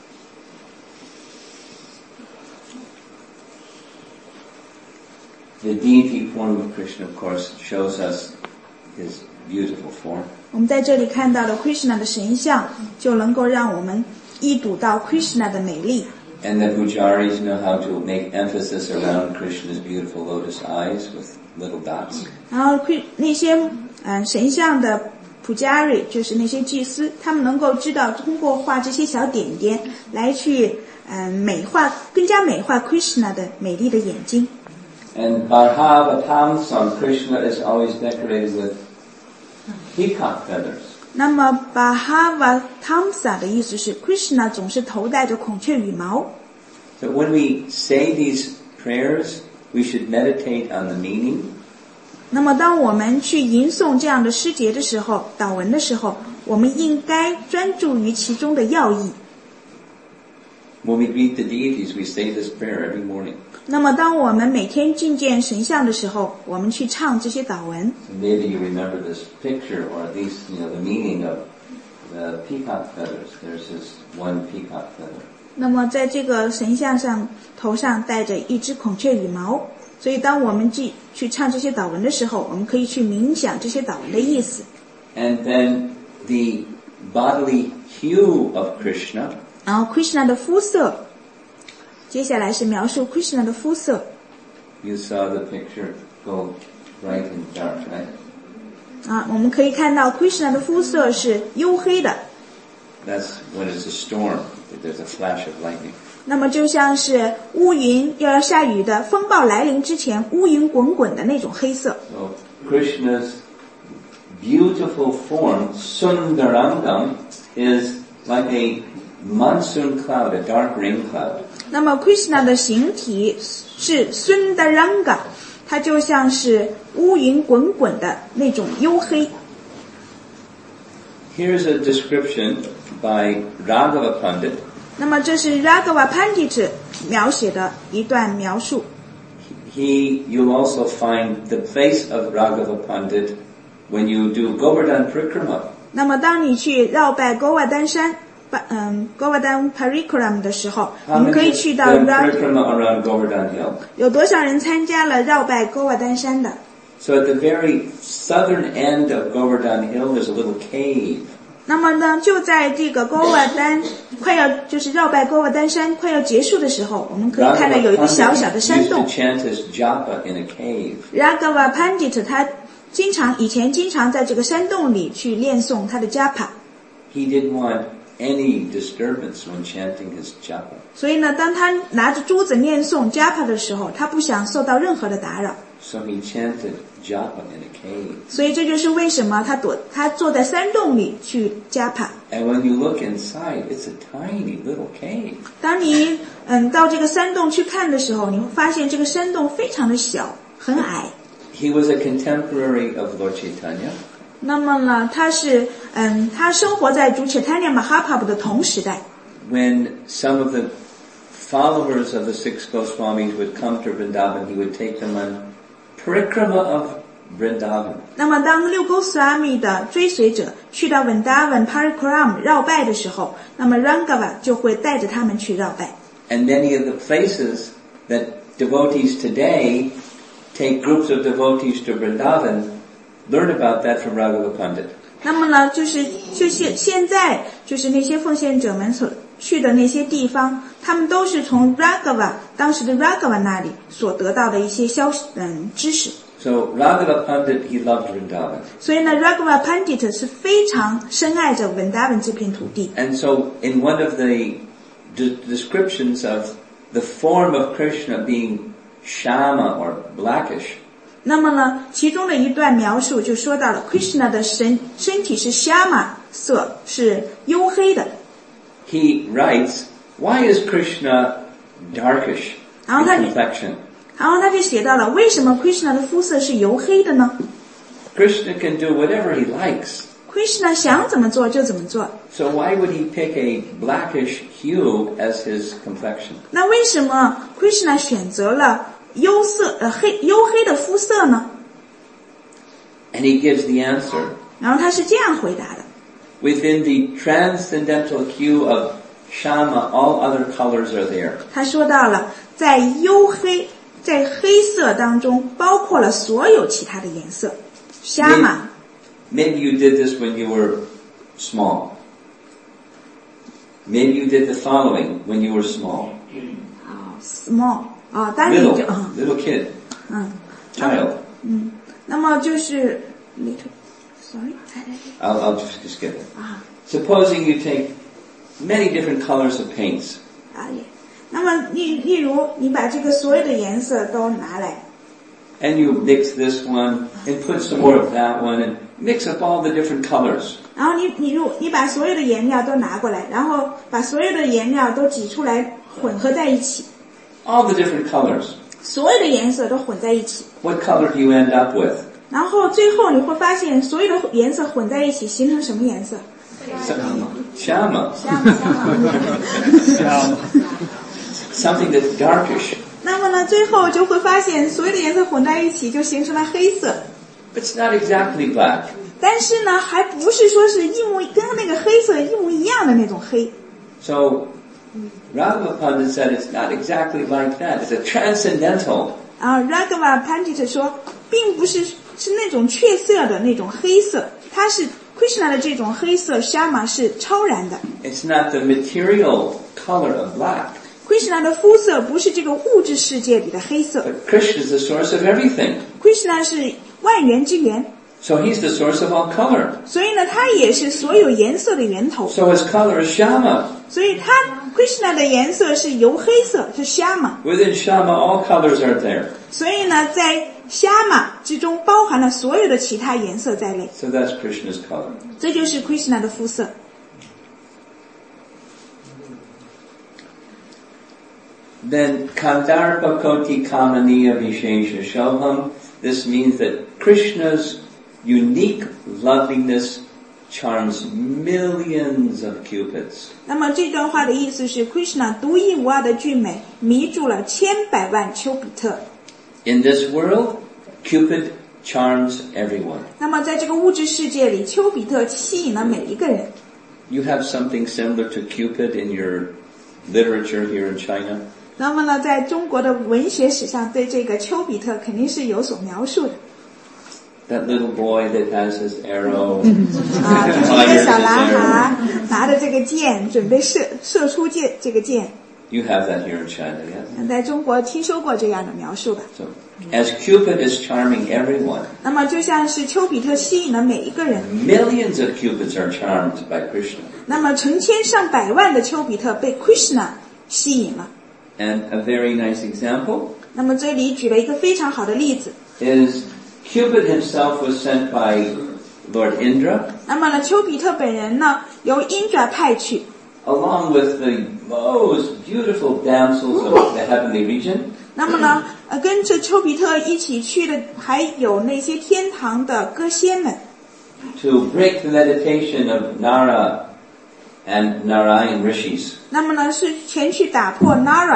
The deity form of Krishna, of course, shows us his beautiful form. 我们在这里看到的 Krishna 的神像，就能够让我们一睹到 Krishna 的美丽。 And the pujaris know how to make emphasis around Krishna's beautiful lotus eyes with little dots. 然后那些神像的 pujari 就是那些祭司，他们能够知道通过画这些小点点来去更加美化 Krishna 的美丽的眼睛。 And Bharavatamsam, Krishna is always decorated with peacock feathers. 那么 Bharavatamsa 的意思是 Krishna 总是头戴着孔雀羽毛。 So when we say these prayers, we should meditate on the meaning. 那么当我们去吟诵这样的诗节的时候，祷文的时候，我们应该专注于其中的要义。 When we greet the deities, we say this prayer every morning. 那么当我们每天觐见神像的时候，我们去唱这些祷文。 So maybe you remember this picture, or at least the meaning of the peacock feathers. There's this one peacock feather. 那么在这个神像上头上戴着一只孔雀羽毛，所以当我们去唱这些祷文的时候，我们可以去冥想这些祷文的意思。 And then the bodily hue of Krishna. 然后 Krishna 的肤色，接下来是描述 Krishna 的肤色。 You saw the picture go bright and dark, right? 我们可以看到 Krishna 的肤色是黝黑的。 That's when it's a storm. There's a flash of lightning. 那么就像是乌云要下雨的风暴来临之前，乌云滚滚的那种黑色。 So Krishna's beautiful form, Sundarangam, is like a monsoon cloud, a dark rain cloud. 那么 Krishna 的形体是 Sundaranga， 它就像是乌云滚滚的那种黝黑。 Here's a description by Raghava Pandit. 那么这是 Raghava Pandit 描写的一段描述。 You'll also find the place of Raghava Pandit when you do Govardhan Parikrama. 那么当你去绕拜 Govardhan 山Govardhan Parikram 的时候，我们可以去到 Parikrama around Govardhan Hill. 有多少人参加了绕拜 Govardhan 山的？ So at the very southern end of Govardhan Hill, there's a little cave. 那么呢，就在这个 Govardhan 就是绕拜 Govardhan 山快要结束的时候，我们可以看到有一个小小的山洞。 Raghava Pandit used to chant his japa in a cave. Raghava Pandit 他以前经常在这个山洞里去念诵他的 japa。 He didn't want any disturbance when chanting his japa. 所以呢，当他拿着珠子念诵 japa 的时候，他不想受到任何的打扰。 So he chanted japa in a cave. 所以这就是为什么他坐在山洞里去 japa。 And when you look inside, it's a tiny little cave. 当你到这个山洞去看的时候，你会发现这个山洞非常的小，很矮。 He was a contemporary of Lord Chaitanya. 那么呢，他生活在主 Chaitanya Mahaprabhu 的同时代。 When some of the followers of the six Goswamis would come to Vrindavan, he would take them on parikrama of Vrindavan. 那么当六 Goswami 的追随者去到 Vrindavan Parikram 绕拜的时候，那么 Rangava 就会带着他们去绕拜。 And many of the places that devotees today take groups of devotees to Vrindavan, learn about that from Raghava Pandit. 那么呢，现在就是那些奉献者们所去的那些地方，他们都是从 Raghava 当时的 Raghava 那里所得到的一些知识。 So Raghava Pandit, he loved Vrindavan. 所以呢 Raghava Pandit 是非常深爱着 Vrindavan 这片土地。 And so in one of the descriptions of the form of Krishna being Shama or blackish, 那么呢，其中的一段描述就说到了 Krishna 的身体是 Shama 色，是黝黑的。 he writes, why is Krishna darkish in complexion? 然后他就写到了为什么 Krishna 的肤色是黝黑的呢？ Krishna can do whatever he likes. Krishna 想怎么做就怎么做。 So why would he pick a blackish hue as his complexion? 那为什么 Krishna 选择了黝黑的肤色呢？ And he gives the answer. 然后他是这样回答的 Within the transcendental hue of Shama, all other colors are there. 他说到了在黑色当中包括了所有其他的颜色。 Shama Maybe you did this when you were small. Maybe you did the following when you were small. small 当你就 Little kid. Child. 那么就是 little sorry I'll just get it. Supposing you take many different colors of paints. 那么例如你把这个所有的颜色都拿来 And you mix this one and put some more of that one and mix up all the different colors. 然后你把所有的颜料都拿过来，然后把所有的颜料都挤出来混合在一起。 All the different colors. 所有的颜色都混在一起。 What color do you end up with? 然后最后你会发现所有的颜色混在一起形成什么颜色？ Shama. Something that's darkish. 那么呢，最后就会发现所有的颜色混在一起就形成了黑色。 It's not exactly black. 但是呢，还不是说是跟那个黑色一模一样的那种黑。 So, Raghava Pandit said it's not exactly like that. It's a transcendental. Raghava Pandit 说，并不是那种确色的那种黑色，它是 Krishna 的这种黑色 Shama 是超然的。 It's not the material color of black. Krishna 的肤色不是这个物质世界里的黑色。 But Krishna is the source of everything. Krishna 是万源之源。 So he's the source of all color. 所以呢，它也是所有颜色的源头。 So his color is Shama. 所以它 Krishna 的颜色是黝黑色，是 Shama。 Within Shama, all colors are there. 所以呢，在 Shama 之中包含了所有的其他颜色在内。 So that's Krishna's color. 这就是 Krishna 的肤色。 Then Kandarpa Koti Kamaniya Vishesha Shobham. This means that Krishna's unique loveliness charms millions of cupids. 那么这段话的意思是 Krishna 独一无二的俊美迷住了千百万丘比特。 In this world, Cupid charms everyone. 那么在这个物质世界里，丘比特吸引了每一个人。 You have something similar to Cupid in your literature here in China? 那么呢，在中国的文学史上，对这个丘比特肯定是有所描述的。 That little boy that has his arrow. 就是一个小男孩拿着这个箭，准备射出这个箭。 You have that here in China, yes? 在中国听说过这样的描述吧？ So As Cupid is charming everyone, 那么就像是丘比特吸引了每一个人， millions of Cupids are charmed by Krishna. 那么成千上百万的丘比特被 Krishna 吸引了。 And a very nice example 那么这里举了一个非常好的例子， is Cupid himself was sent by Lord Indra, 那么呢，丘比特本人呢由 Indra 派去， along with the most beautiful damsels of the heavenly region, 那么呢，跟着丘比特一起去的还有那些天堂的歌仙们， to break the meditation of Nara and Narayan rishis. 那么呢是前去打破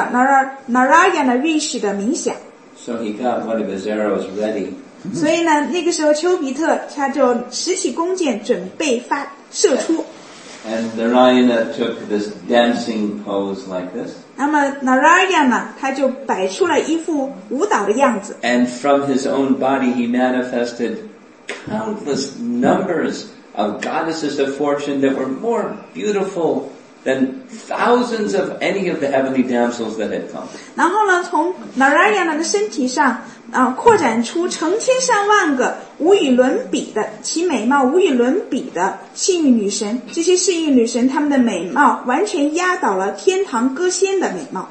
Narayana Rishi 的冥想， So he got one of his arrows ready. 所以呢，那个时候丘比特他就拾起弓箭准备射出。 And Narayana took this dancing pose like this. 那么 Narayana 他就摆出了一副舞蹈的样子， And from his own body he manifested countless numbers of goddesses of fortune that were more beautiful than thousands of any of the heavenly damsels that had come. 然后呢，从 Narayana 的身体上扩展出成千上万个无与伦比的其美貌无与伦比的幸运女神，这些幸运女神她们的美貌完全压倒了天堂歌仙的美貌。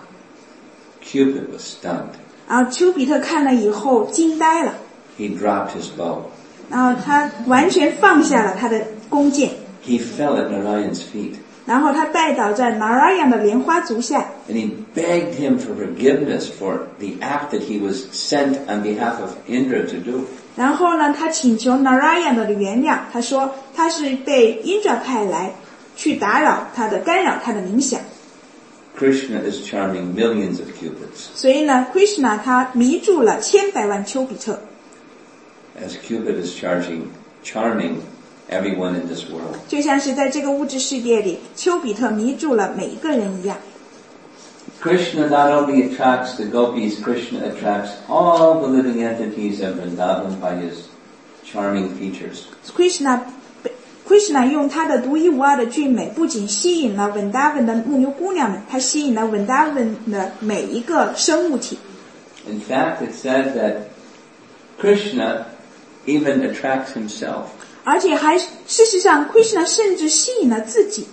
Cupid was stunned. 然后丘比特看了以后惊呆了， He dropped his bow. 然后他完全放下了他的弓箭， He fell at Narayan's feet. 然后他拜倒在 Narayana 的莲花足下， And he begged him for forgiveness for the act that he was sent on behalf of Indra to do. 然后呢，他请求 Narayana 的原谅，他说他是被 Indra 派来去干扰他的冥想。 Krishna is charming millions of Cupids. 所以呢 ，Krishna 他迷住了千百万丘比特， As Cupid is charming everyone in this world. 就像是在这个物质世界里，丘比特迷住了每一个人一样。 Krishna not only attracts the gopis, Krishna attracts all the living entities of Vrindavan by his charming features. Krishna 用他的独一无二的俊美，不仅吸引了 Vrindavan 的牧牛姑娘们，他吸引了 Vrindavan 的每一个生物体。 In fact, it said that Krishna even attracts himself. 而且事实上 Krishna 甚至吸引了自己。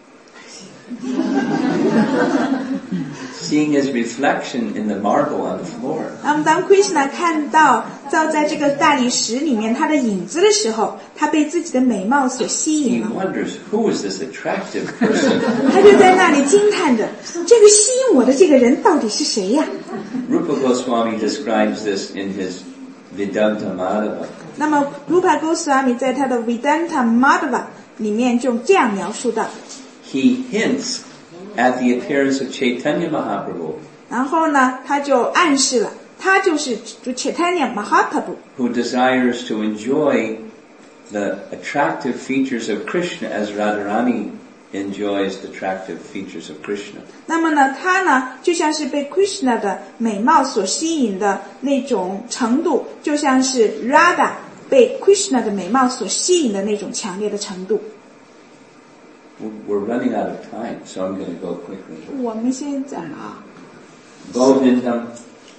Seeing his reflection in the marble on the floor. 那么当 Krishna 看到照在这个大理石里面他的影子的时候，他被自己的美貌所吸 He 引了， wonders, who is this attractive person? 他就在那里惊叹着，这个吸引我的这个人到底是谁呀？ Rupa Goswami describes this in his Vedanta Madhava. 那么 Rupa Goswami 在他的 Vedanta Madhava 里面就这样描述到， He hints at the appearance of Chaitanya Mahaprabhu, 然后呢，他就暗示了，他就是 Chaitanya Mahaprabhu， who desires to enjoy the attractive features of Krishna as Radharani enjoys the attractive features of Krishna. 那么呢，他呢就像是被 Krishna 的美貌所吸引的那种程度，就像是 Radha 被 Krishna 的美貌所吸引的那种强烈的程度。 We're running out of time, so I'm going to go quickly. 我们现在 Govindam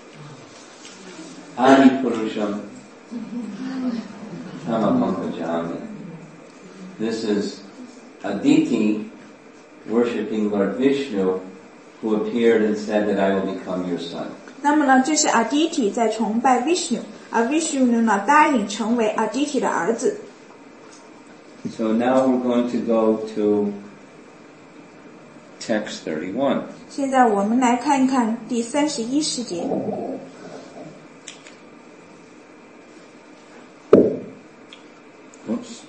Adipurusham Tamapankajami. This is Aditi worshipping Lord Vishnu, who appeared and said that I will become your son. 那么呢，这是 Aditi 在崇拜 Vishnu， 而 Vishnu 呢答应成为 Aditi 的儿子。 So now we're going to go to text 31. 现在我们来看一看第31诗节。 Oops.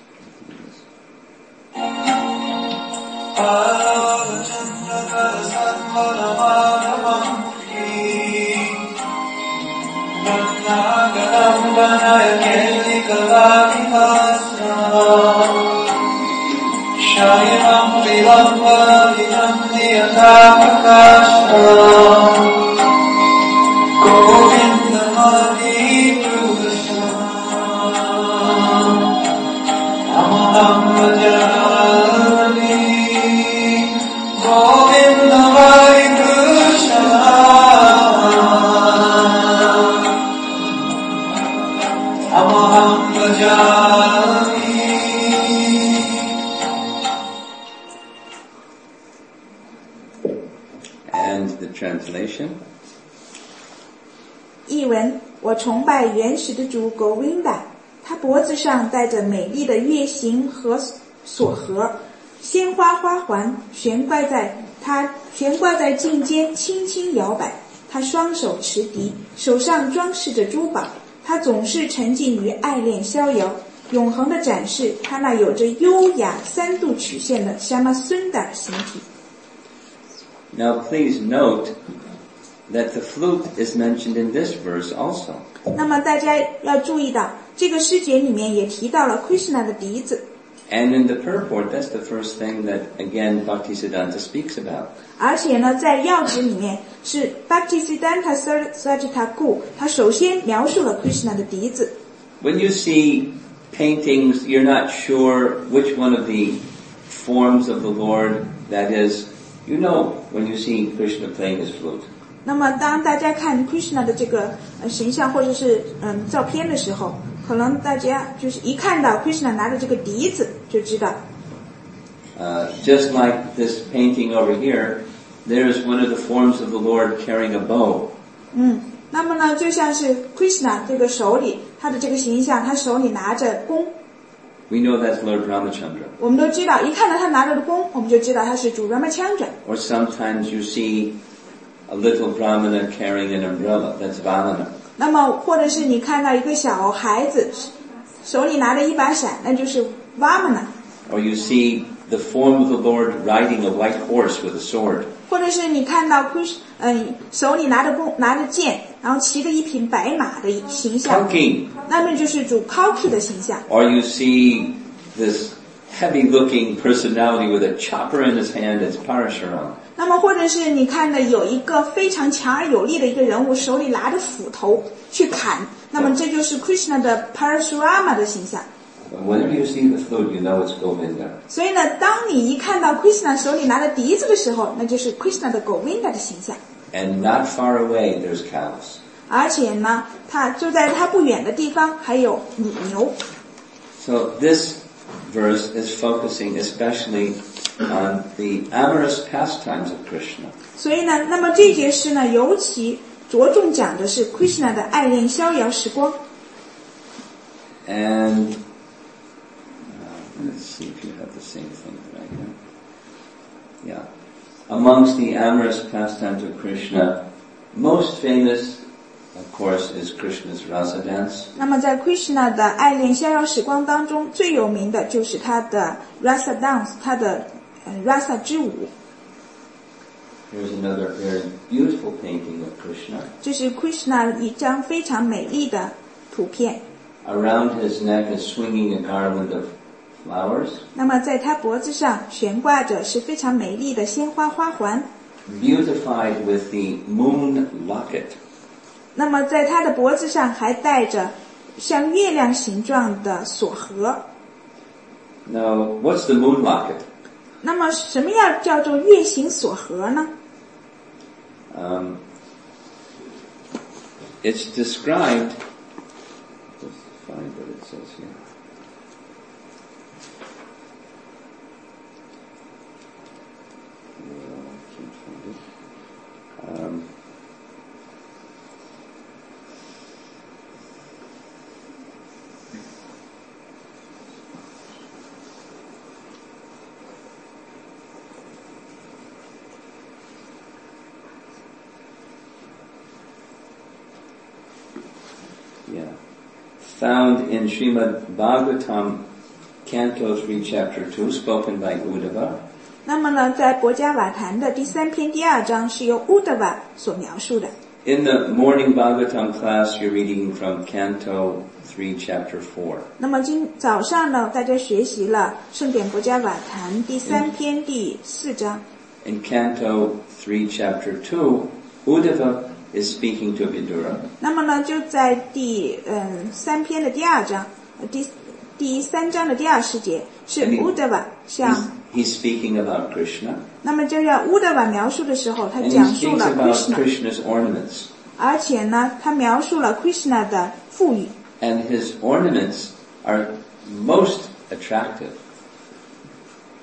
Shayam Vilamba Vidamniyatapakasha Govinda Hari Purusha Amaham Vajarani Govinda Hari Purusha translation. 译文：我崇拜原始的主 Govinda， 他脖子上戴着美丽的月形和锁盒，鲜花花环悬挂在颈间，轻轻摇摆。他双手持笛，手上装饰着珠宝。他总是沉浸于爱恋逍遥，永恒地展示他那有着优雅3度曲线的 Shyamasundar 形体。 Now please note that the flute is mentioned in this verse also. 那么大家要注意到，这个诗节里面也提到了 Krishna 的笛子。 And in the purport, that's the first thing that, again, Bhaktisiddhanta speaks about. 而且呢，在要旨里面是 Bhaktisiddhanta Saraswati Thakur 他首先描述了 Krishna 的笛子。 When you see paintings, you're not sure which one of the forms of the Lord that is. You know when you see Krishna playing his flute. 那么当大家看 Krishna 的这个形象或者是照片的时候，可能大家就是一看到 Krishna 拿着这个笛子就知道。 Just like this painting over here, there is one of the forms of the Lord carrying a bow. 那么呢，就像是 Krishna 这个手里，他的这个形象，他手里拿着弓。 We know that's Lord Ramachandra. 我们都知道，一看到他拿着的弓，我们就知道他是主 Ramachandra。 Or sometimes you see a little brahmana carrying an umbrella. That's Vamana. 那么，或者是你看到一个小孩子手里拿着一把伞，那就是 Vamana。 Or you see the form of the Lord riding a white horse with a sword. 或者是你看到手里拿着剑，然后骑着一匹白马的形象， Kalki. 那么就是主 Kalki 的形象。 Or you see this heavy-looking personality with a chopper in his hand. It's Parashuram. 那么或者是你看到有一个非常强而有力的一个人物，手里拿着斧头去砍，那么这就是 Krishna 的 Parashurama 的形象。 Whenever you see the flute, you know it's Govinda. 所以呢，当你一看到 Krishna 手里拿着笛子的时候，那就是 Krishna 的 Govinda 的形象。 And not far away, there's cows. 而且呢，就在他不远的地方还有母牛。 So this verse is focusing especially on the amorous pastimes of Krishna. 所以呢，那么这节诗呢，尤其着重讲的是 Krishna 的爱恋逍遥时光。 And let's see if you have the same thing that I have. Yeah. Amongst the amorous pastimes of Krishna, most famous, of course, is Krishna's rasa dance. 那么在 Krishna 的爱恋逍遥时光当中，最有名的就是他的 rasa dance， 他的rasa 之舞。 Here's another very beautiful painting of Krishna. 这是 Krishna 一张非常美丽的图片。 Around his neck is swinging a garland of flowers. 那么在他脖子上悬挂着是非常美丽的鲜花花环。 Beautified with the moon locket. 那么在他的脖子上还戴着像月亮形状的锁盒。 Now, what's the moon locket? 那么什么样叫做月形锁盒呢？ It's described. Let's find what it says here. I can't find it. Yeah. Found in Srimad Bhagavatam, Canto 3, Chapter 2, spoken by Uddhava. 那么呢，在博伽瓦坛的第3篇第2章是由 Uddhava 所描述的。 In the morning Bhagavatam class, you're reading from Canto 3, Chapter 4. 那么今早上呢，大家学习了圣典博伽瓦坛第3篇第4章。 In Canto 3, Chapter 2, Uddhava is speaking to Vidura. 那么呢，就在第3篇的第2章，第3章的第2世节是 Uddhava 向 He's speaking about Krishna. 那么就要 Uddhava 描述的时候，他 And 讲 he 述 speaks 了 about Krishna， Krishna's ornaments. 而且呢，他描述了 Krishna 的富裕。 And his ornaments are most attractive.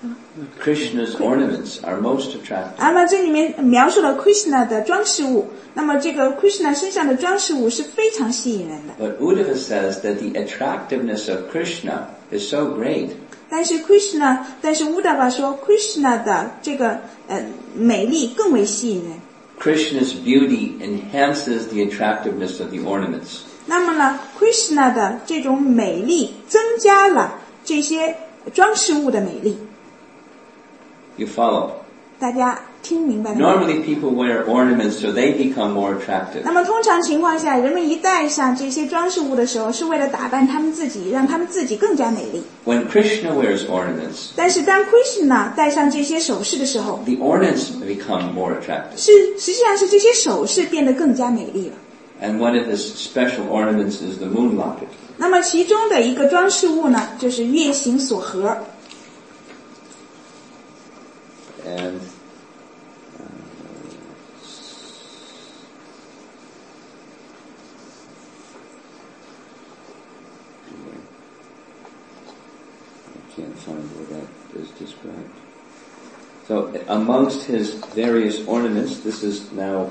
Krishna's ornaments are most attractive. 那么这里面描述了 Krishna 的装饰物，那么这个 Krishna 身上的装饰物是非常吸引人的。 But Uddhava says that the attractiveness of Krishna is so great. 但是 Uddhava 说 Krishna 的这个美丽更为吸引人。 Krishna's beauty enhances the attractiveness of the ornaments. 那么呢 Krishna 的这种美丽增加了这些装饰物的美丽。 You follow? 大家听明白吗？ Normally people wear ornaments so they become more attractive. 那么通常情况下，人们一戴上这些装饰物的时候，是为了打扮他们自己，让他们自己更加美丽。 When Krishna wears ornaments, 但是当 Krishna 戴上这些首饰的时候， the ornaments become more attractive. 实际上是这些首饰变得更加美丽了。 And one of the special ornaments is the moon locket. 那么其中的一个装饰物呢，就是月形锁盒。 And I can't find where that is described. So amongst his various ornaments, this is now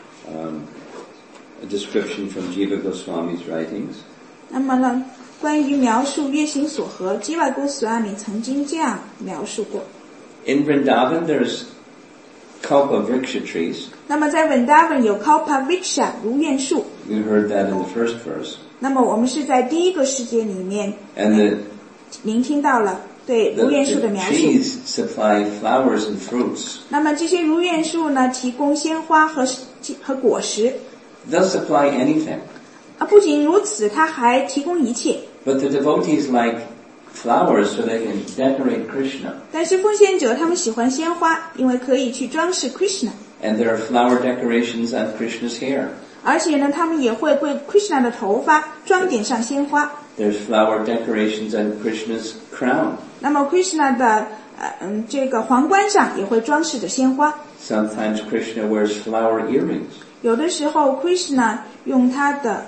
a description from Jiva Goswami's writings. 那么呢，关于描述月形锁盒 ，Jiva Goswami 曾经这样描述过。 In Vrindavan, there's kalpa vriksha trees. 那么在 Vrindavan 有 Kalpa Vriksha 如愿树。 You heard that in the first verse. 那么我们是在第一个世界里面 And 聆听到了对如愿树的 the 描述。 trees supply flowers and fruits. 那么这些如愿树呢，提供鲜花和果实。 They'll supply anything. 不仅如此，它还提供一切。 But the devotees like flowers so they can decorate Krishna. 但是奉献者他们喜欢鲜花，因为可以去装饰 Krishna。 And there are flower decorations on Krishna's hair. 而且呢，他们也会为 Krishna 的头发装点上鲜花。 There's flower decorations on Krishna's crown. 那么 Krishna 的这个皇冠上也会装饰着鲜花。 Sometimes Krishna wears flower earrings. 有的时候 Krishna 用他的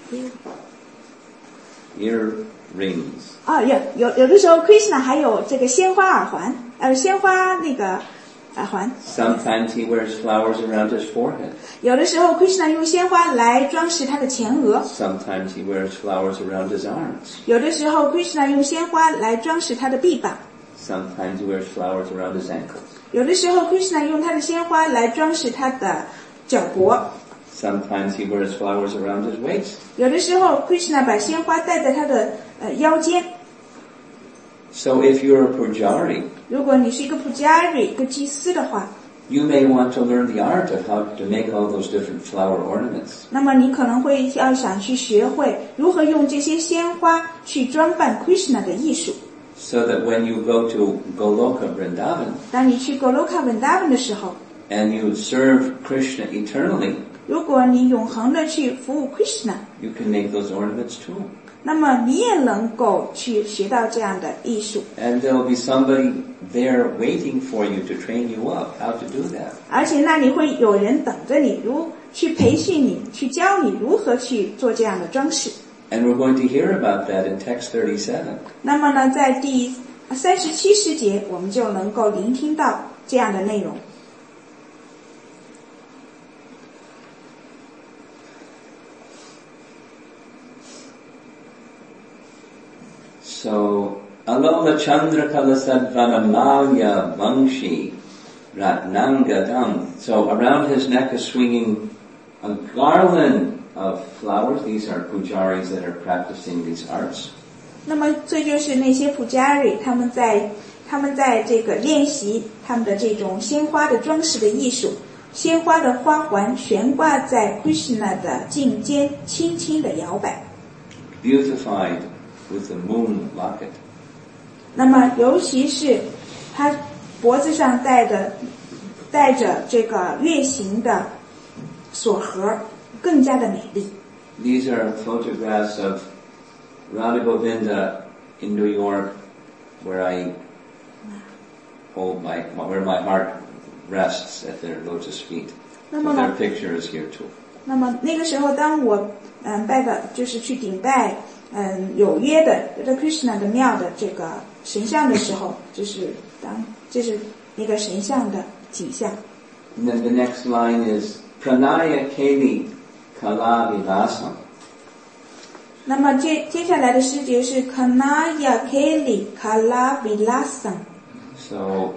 Earrings. 有的时候 Krishna 还有这个鲜花耳环，鲜花那个耳环。 Sometimes he wears flowers around his forehead. 有的时候 Krishna 用鲜花来装饰他的前额。 Sometimes he wears flowers around his arms. 有的时候 Krishna 用鲜花来装饰他的臂膀。 Sometimes he wears flowers around his ankles. 有的时候 Krishna 用他的鲜花来装饰他的脚脖。 Sometimes he wears flowers around his waist. 有的时候 Krishna 把鲜花戴在他的腰间。 So if you're a pujari, 如果你是一个 pujari 一个祭司的话， you may want to learn the art of how to make all those different flower ornaments. 那么你可能会要想去学会如何用这些鲜花去装扮 Krishna 的艺术。 So that when you go to Goloka Vrindavan 当你去 Goloka Vrindavan 的时候， and you serve Krishna eternally, 如果你永恒的去服务 Krishna， you can make those ornaments too. 那么你也能够去学到这样的艺术。 And there'll be somebody there waiting for you to train you up how to do that. 而且那里会有人等着你，去培训你，去教你如何去做这样的装饰。 And we're going to hear about that in text 37. 那么呢，在第37诗节，我们就能够聆听到这样的内容。 So, Alola Chandra Kalasadvanamalya Vangshi Ratnangadam. So around his neck is swinging a garland of flowers. These are pujaris that are practicing these arts. 那么这就是那些 pujari 他们在这个练习他们的这种鲜花的装饰的艺术。鲜花的花环悬挂在 Krishna 的颈间，轻轻地摇摆。 Beautified with the moon locket. 那么尤其是他脖子上戴着这个月形的锁盒，更加的美丽。 These are photographs of Radha Govinda in New York, where I hold where my heart rests at their lotus feet. So their picture is here too. 那么那个时候，当我就是去顶拜纽约的Krishna 的庙的这个神像的时候，这是那个神像的景象。 And then the next line is Pranaya Keli Kala Vilasam. 那么接下来的诗节是 Kanaya Keli Kala Vilasam。 So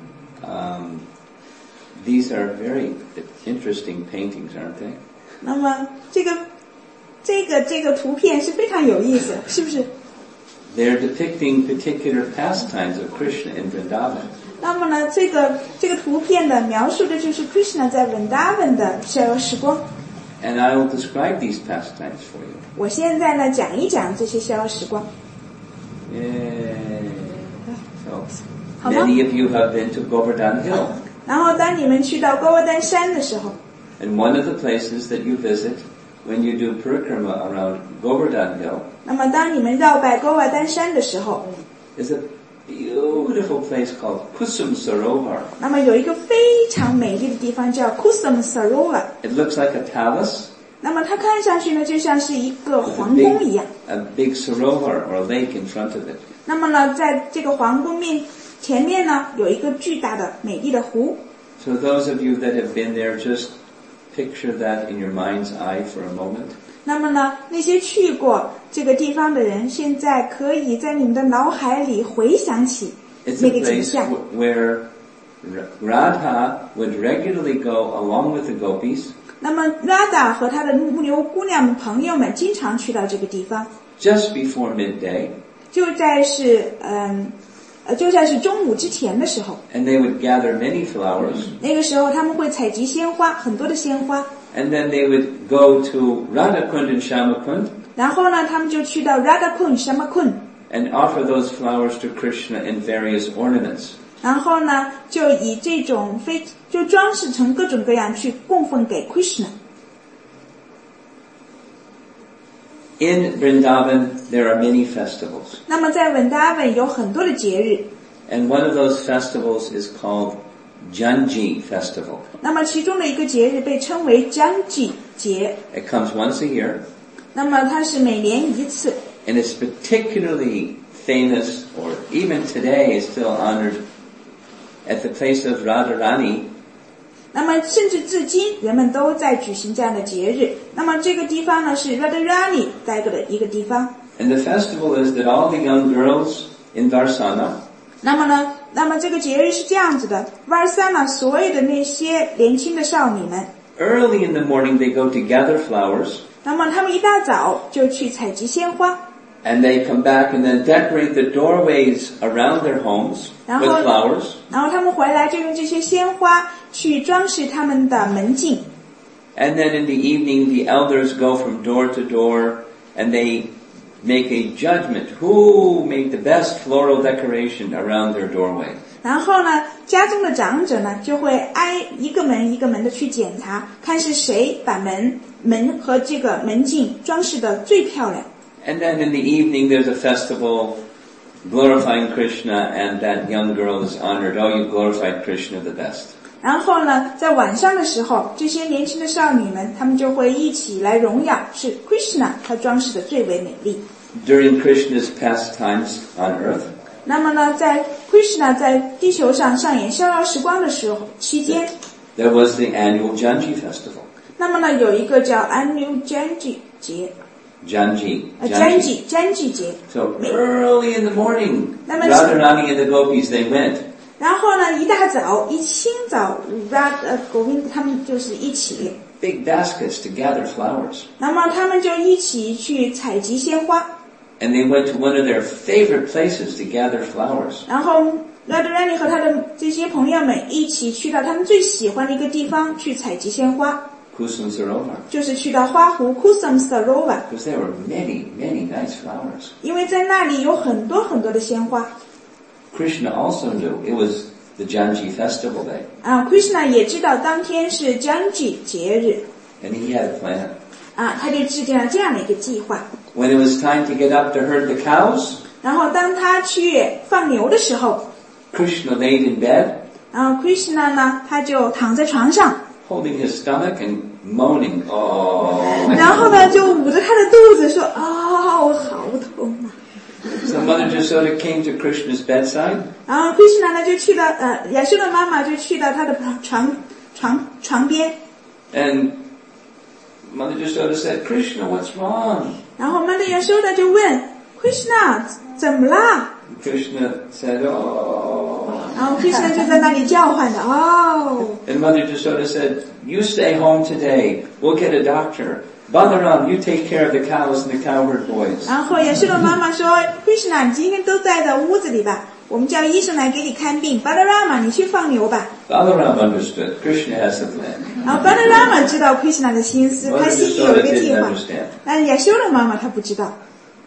these are very interesting paintings, aren't they? 那么这个图片是非常有意思，是不是？ They're depicting particular pastimes of Krishna in Vrindavan. 那么呢，这个图片的描述的就是 Krishna 在 Vrindavan 的逍遥时光。 And I will describe these pastimes for you. 我现在呢讲一讲这些逍遥时光。 Yay. So, 好吗？ many of you have been to Govardhan Hill. 然后当你们去到高瓦丹山的时候， And one of the places that you visit when you do parikrama around Govardhan Hill 那么当你们绕拜高瓦丹山的时候， is a beautiful place called Kusum Sarovar. 那么有一个非常美丽的地方叫 Kusum Sarovar。 It looks like a palace, 那么它看上去呢，就像是一个皇宫一样。 a big sarovar or a lake in front of it. 那么呢，在这个皇宫前面呢，有一个巨大的美丽的湖。 So those of you that have been there, just picture that in your mind's eye for a moment. 那么呢，那些去过这个地方的人，现在可以在你们的脑海里回想起 It's 那 a 个景 place 象。 where Radha would regularly go along with the gopis 那么 Radha 和她的牧牛姑娘朋友们经常去到这个地方， just before midday, 就在是中午之前的时候， and they would gather many flowers, 那个时候他们会采集鲜花，很多的鲜花， and then they would go to Radhakund and Shamakund 然后呢，他们就去到 Radhakund Shamakund， and offer those flowers to Krishna in various ornaments. 然后呢，就以这种就装饰成各种各样去供奉给 Krishna。 In Vrindavan, there are many festivals, 那么在文达文有很多的节日， and one of those festivals is called Janji Festival. 那么其中的一个节日被称为 Janji 节， It comes once a year, 那么它是每年一次， and it's particularly famous, or even today is still honored, at the place of Radharani. 那么甚至至今人们都在举行这样的节日。那么这个地方呢是 Radharani 待过的一个地方。 And the festival is that all the young girls in Varsana 那么这个节日是这样子的 ，Varsana 所有的那些年轻的少女们， early in the morning they go to gather flowers, 那么她们一大早就去采集鲜花， and they come back and then decorate the doorways around their homes with flowers. 然后她们回来就用这些鲜花去装饰他们的门径。 And then in the evening the elders go from door to door and they make a judgment who made the best floral decoration around their doorway. 然后呢，家中的长者呢就会挨一个门一个门的去检查，看是谁把门和这个门径装饰的最漂亮。 And then in the evening there's a festival glorifying Krishna, and that young girl is honored. Oh, you glorified Krishna the best. 然后呢，在晚上的时候，这些年轻的少女们，她们就会一起来荣耀，是 Krishna 她装饰的最为美丽。 During Krishna's pastimes on earth, 那么呢，在 Krishna 在地球上上演逍遥时光的时候期间， there was the annual Janji festival. 那么呢有一个叫 Annual Janji 节， Janji. Janji 节。 So early in the morning, That makes- Radharani and the gopis, they went. 然后呢，一大早一清早 Govind 他们就是一起， Big baskets to gather flowers. 那么他们就一起去采集鲜花， And they went to one of their favorite places to gather flowers. 然后 Radharani 和他的这些朋友们一起去到他们最喜欢的一个地方去采集鲜花， Kusum Sarovar. 就是去到花湖 Kusum Sarovar， Because there were many, many nice flowers. 因为在那里有很多很多的鲜花。 Krishna also knew it was the Janji festival day. Krishna 也知道当天是 Janji 节日， And he had a plan. 他就制定了这样的一个计划。 When it was time to get up to herd the cows, 然后当他去放牛的时候， Krishna laid in bed, 然后 Krishna 呢，他就躺在床上， holding his stomach and moaning, oh. 然后呢就捂着他的肚子说：“啊，我好痛啊！” So Mother Jasoda came to Krishna's bedside. 然后 Krishna 呢就去到亚修的妈妈就去到他的床边。 And Mother Jasoda said, Krishna, what's wrong? 然后 Mother Yasoda 就问 Krishna 怎么啦？ Krishna said, oh. 然后 Krishna 就在那里叫唤的 And Mother Jasoda said, you stay home today. We'll get a doctor. Balaram, you take care of the cows and the cowherd boys. 然后亚修的妈妈说 Krishna 你今天都待在屋子里吧，我们叫医生来给你看病。 Balarama 你去放牛吧。 Balaram understood. Krishna has a plan. 然后 Balarama 知道 Krishna 的心思， 他 Mother 心里有一 Jasoda 个计 didn't 划， understand. 但亚修的妈妈她不知道。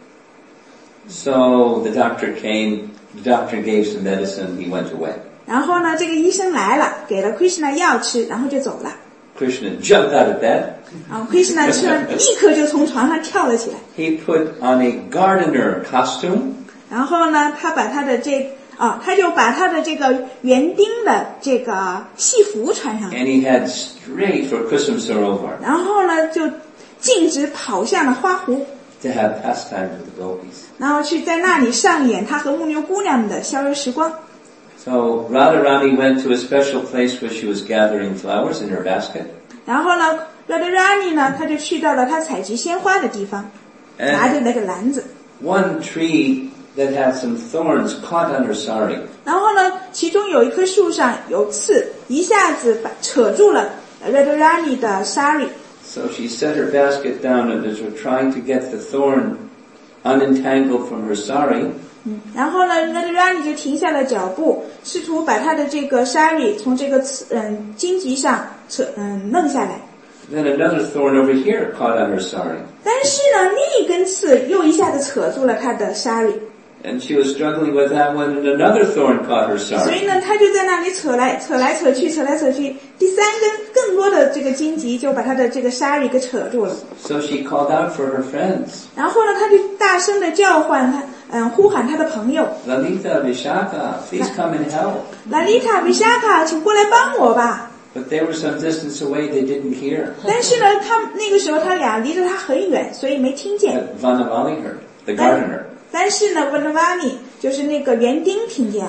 So the doctor came. The doctor gave some medicine. He went away. 然后呢这个医生来了，给了 Krishna 药吃，然后就走了。 Krishna jumped out of bed. 然后 Krishna 吃了立刻就从床上跳了起来。 He put on a gardener costume. 然后呢他就把他的这个园丁的这个戏服穿上， And he had straight for Kusum Sarovar 然后呢就径直跑向了花湖， to have pastime with the gopis. 然后去在那里上演他和牧牛姑娘的逍遥时光。 So Radharani went to a special place where she was gathering flowers in her basket. 然后呢 Radharani 呢他就去到了他采集鲜花的地方，拿着那个篮子。 One tree that had some thorns caught on her sari. 然后呢其中有一棵树上有刺，一下子扯住了 Radharani 的 sari。 So she set her basket down and as we're trying to get the thorn unentangled from her sari, 然后呢 Radharani 就停下了脚步，试图把他的这个 sari 从这个荆棘上弄下来。 then another thorn over here caught on her sari. 但是呢另一根刺又一下子扯住了他的 sari， And she was struggling with that one and another thorn caught her 所 sari. 以呢他就在那里扯来扯去，第三根更多的这个荆棘就把他的这个 sari 给扯住了。 So she called out for her friends. 然后呢他就大声的叫唤他呼喊他的朋友 Lalita, Vishaka, please come and help. Lalita Vishaka 请过来帮我吧。 But they were some distance away, they didn't hear. 但是呢那个时候他俩离着他很远，所以没听见。 But Vanavali heard, the gardener. 但是呢 Vanavani 就是那个园丁听见了。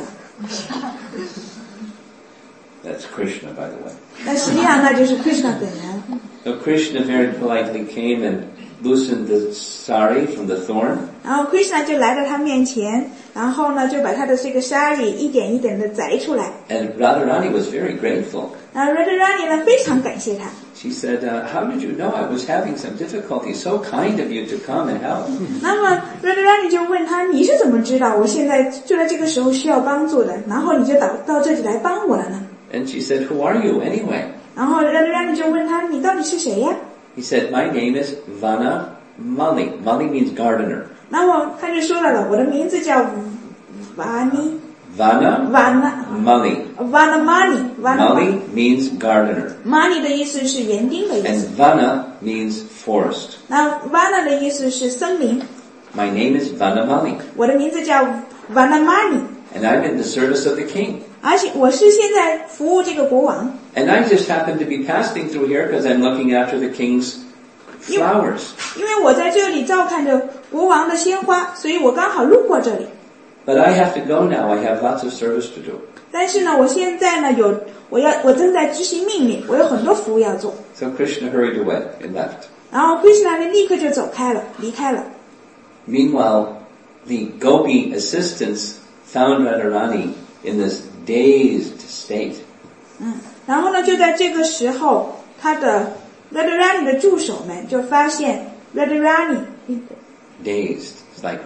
That's Krishna, by the way. 但实际上那就是 Krishna 本人。 So Krishna very politely came and loosened the sari from the thorn. 然后 Krishna 就来到他面前，然后呢就把他的这个 sari 一点一点的摘出来。 And Radharani was very grateful. 然后 Radharani 呢非常感谢他。 She said, how did you know I was having some difficulty? So kind of you to come and help. 那么 Radharani 就问他，你是怎么知道我现在就在这个时候需要帮助的，然后你就到这里来帮我了呢？ And she said, who are you anyway? 然后 Radharani 就问他，你到底是谁呀？ He said, my name is Vana Mali. Mali means gardener. 然后他就说了，我的名字叫Vanamani。 Mali. Vanamani means gardener. Mani 的意思是园丁的意 And 思， Vana means forest. 那 Vana 的意思是森林。 My name is Vana Mali. 我的名字叫 Vanamani， And I'm in the service of the king. 而且我是现在服务这个国王。 And I just happened to be passing through here because I'm looking after the king's flowers. 因为我在这里照看着国王的鲜花，所以我刚好路过这里。 But I have to go now. I have lots of service to do. 但是呢，我现在呢我正在执行命令，我有很多服务要做。 So Krishna hurried away and left. 然后 Krishna 就立刻就走开了，离开了。 Meanwhile, the gopi assistants found Radharani in this dazed state. 然后呢，就在这个时候，他的 Radharani 的助手们就发现 Radharani Dazed. It's like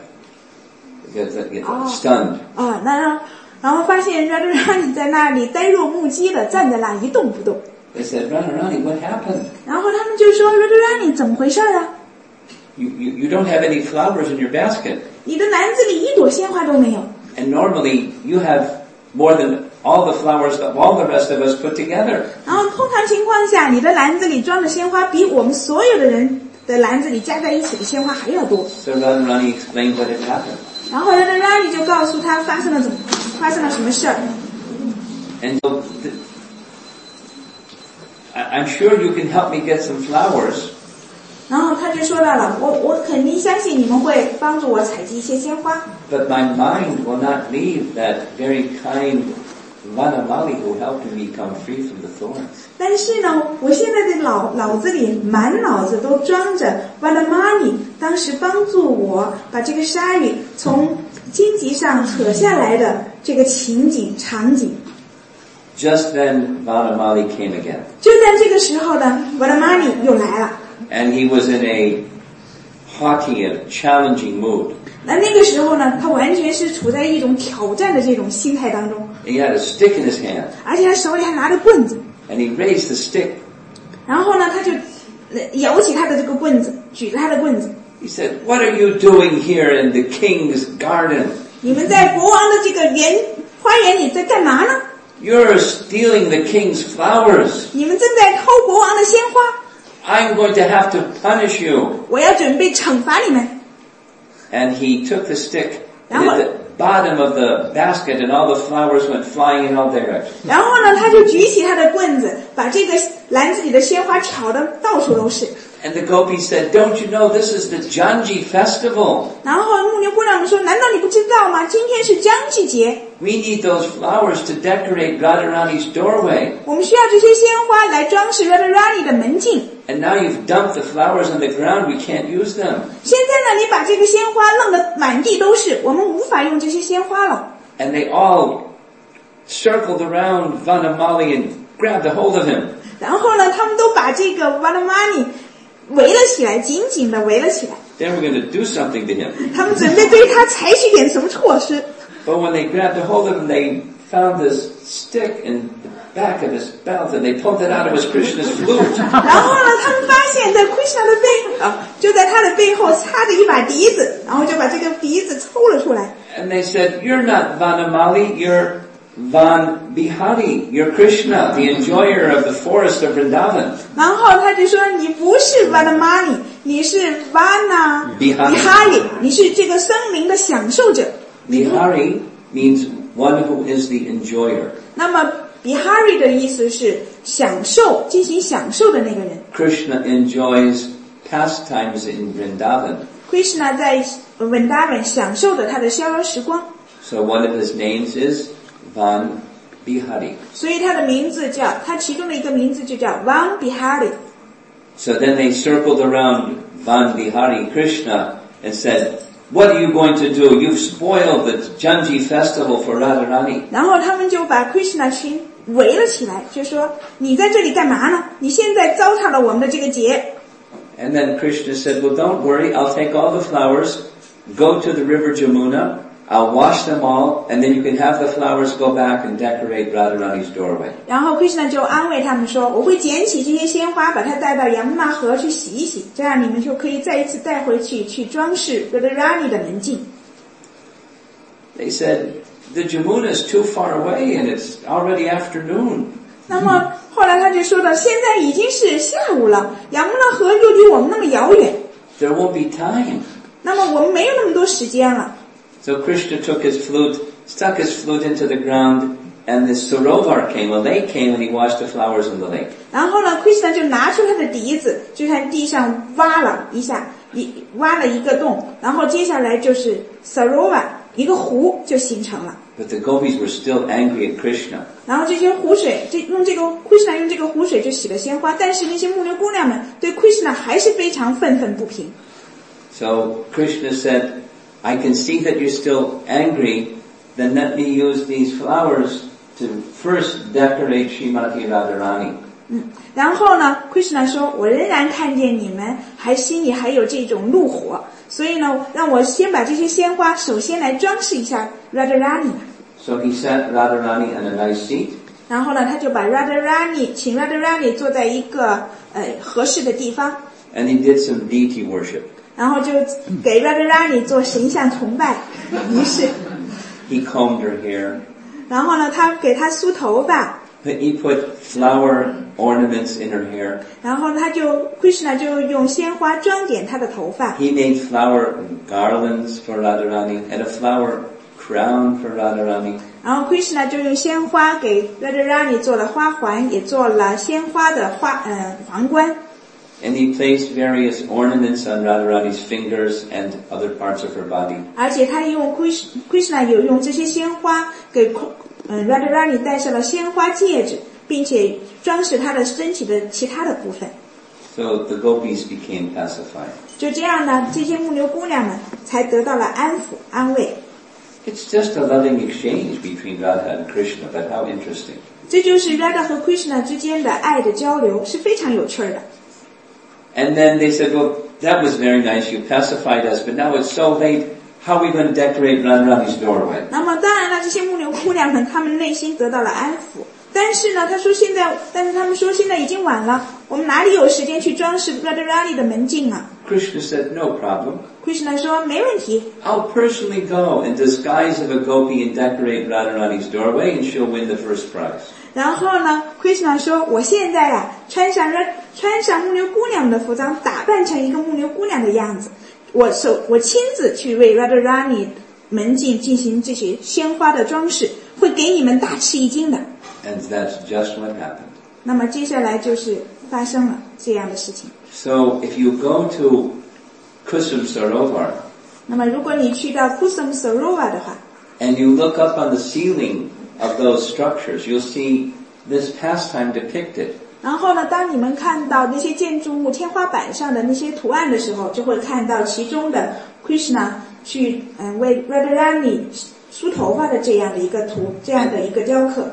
stunned. 然后发现 Radharani 在那里呆若木鸡的站在那一动不动。 They said, Radharani, what happened? 然后他们就说 Radharani 怎么回事啊？ You don't have any flowers in your basket. 你的篮子里一朵鲜花都没有。 And normally you have more than all the flowers of all the rest of us put together. 然后通常情况下，你的篮子里装的鲜花比我们所有的人的篮子里加在一起的鲜花还要多。 So Radharani explained what had happened. 然后 Radharani 就告诉他发生了什么事儿。 And so I'm sure you can help me get some flowers. 然后他就说到了，我肯定相信你们会帮助我采集一些鲜花。 But my mind will not leave that very kind Vanamali who helped me become free from the thorns. 但是呢，我现在的脑子里满脑子都装着 Vanamali 当时帮助我把这个鲨鱼从荆棘上扯下来的这个场景。 Just then, Vanamali came again. 就在这个时候呢 Vanamali 又来了。 And he was in a haughty and challenging mood. 那个时候呢，他完全是处在一种挑战的这种心态当中， He had a stick in his hand. 而且他手里还拿着棍子。 And he raised the stick. 然后呢，他就摇起他的这个棍子，举着他的棍子。 He said, "What are you doing here in the king's garden? 你们在国王的这个花园里在干嘛呢？ You're stealing the king's flowers. 你们正在偷国王的鲜花， I'm going to have to punish you." 我要准备惩罚你们。 And he took the stick and hit the bottom of the basket and all the flowers went flying in all directions. 然后呢，他就举起他的棍子，把这个篮子里的鲜花挑得到处都是。 And the gopis said, "Don't you know this is the Janji festival? 然后牧牛姑娘们说：“难道你不知道吗？今天是江季节， We need those flowers to decorate Radharani's doorway. 我们需要这些鲜花来装饰 Radharani 的门径。 And now you've dumped the flowers on the ground, we can't use them." 现在呢，你把这个鲜花弄得满地都是，我们无法用这些鲜花了。” And they all circled around Vanamali and grabbed a hold of him. 然后呢，他们都把这个 Vanamali 围了起来，紧紧地围了起来。 They were going to do something to him. 他们准备对他采取点什么措施。 But when they grabbed a hold of him, they found this stick in the back of his belt and they pulled it out. It was Krishna's flute. 然后呢，他们发现在 Krishna 的就在他的背后插着一把笛子，然后就把这个笛子抽了出来。 And they said, "You're not Vanamali, you're Van Bihari. You're Krishna, the enjoyer of the forest of Vrindavan." 然后他就说：“你不是 Vanamali， 你是 Vana Bihari， 你是这个森林的享受者。” Bihari means one who is the enjoyer. 那么 Bihari 的意思是享受，进行享受的那个人。 Krishna enjoys pastimes in Vrindavan. Krishna 在 Vrindavan 享受的他的逍遥时光， So one of his names is Van Bihari. 所以他其中的一个名字就叫 Van Bihari。 So then they circled around Van Bihari Krishna and said, "What are you going to do? You've spoiled the Janji festival for Radharani." 然后他们就把 Krishna 群围了起来，就说：“你在这里干嘛呢？你现在糟蹋了我们的这个节。” And then Krishna said, "Well, don't worry, I'll take all the flowers, go to the river Jamuna, I'll wash them all, and then you can have the flowers go back and decorate Radharani's doorway." 然后 Krishna 就安慰他们说：“我会捡起这些鲜花，把它带到杨木那河去洗一洗，这样你们就可以再一次带回去，去装饰 Radharani 的门径。” They said, "The Jamuna is too far away and it's already afternoon." 那么后来他就说到，现在已经是下午了，杨木那河又离我们那么遥远， There won't be time. 那么我们没有那么多时间了。 So Krishna took his flute, stuck his flute into the ground, and the Sarovar came, a lake came, and he washed the flowers in the lake. 然后呢 Krishna 就拿出他的笛子，就在地上挖了一个洞，然后接下来就是 Sarovar 一个湖就形成了。 But the gopis were still angry at Krishna. 然后这些湖水，Krishna 用这个湖水就洗了鲜花，但是那些牧牛姑娘们对 Krishna 还是非常愤愤不平。 So Krishna said, "I can see that you're still angry, then let me use these flowers to first decorate Srimati Radharani." 然后呢 Krishna 说，我仍然看见你们心里还有这种怒火，所以呢让我先把这些鲜花首先来装饰一下 Radharani。 So he sat Radharani on a nice seat, 然后呢他就把请 Radharani 坐在一个合适的地方， and he did some deity worship. 然后就给 Radharani 做神像崇拜仪式。 He combed her hair. 然后呢他给她梳头发， He put flower ornaments in her hair. 然后Krishna 就用鲜花装点她的头发。 He made flower garlands for Radharani and a flower crown for Radharani. 然后 Krishna 就用鲜花给 Radharani 做了花环，也做了鲜花的皇冠。 And he placed various ornaments on Radharani's fingers and other parts of her body. 而且他用 Krishna 有用这些鲜花给Radharani 戴上了鲜花戒指，并且装饰她的身体的其他的部分。 So the gopis became pacified. 就这样呢，这些牧牛姑娘们才得到了安抚安慰。 It's just a loving exchange between Radha and Krishna, but how interesting. 这就是 Radha 和 Krishna 之间的爱的交流，是非常有趣的。 And then they said, well, that was very nice, you pacified us, but now it's so late, how are we going to decorate Radharani's doorway? 那么当然了，这些牧牛姑娘们，她们内心得到了安抚。但是他们说现在已经晚了，我们哪里有时间去装饰 Radharani 的门径啊？ Krishna said, no problem. Krishna 说没问题。 I'll personally go in disguise of a gopi and decorate Radharani's doorway and she'll win the first prize. 然后呢 Krishna 说我现在呀穿上牧牛姑娘的服装，打扮成一个牧牛姑娘的样子，我亲自去为 Radharani 门径进行这些鲜花的装饰，会给你们大吃一惊的。 And that's just what happened. 那么接下来就是发生了这样的事情。 So if you go to Kusum Sarovar, 那么如果你去到 Kusum Sarovar 的话 and you look up on the ceiling of those structures, you'll see this pastime depicted. 然后呢，当你们看到那些建筑物天花板上的那些图案的时候，就会看到其中的 Krishna 去为 Radharani 梳头发的这样的一个雕刻。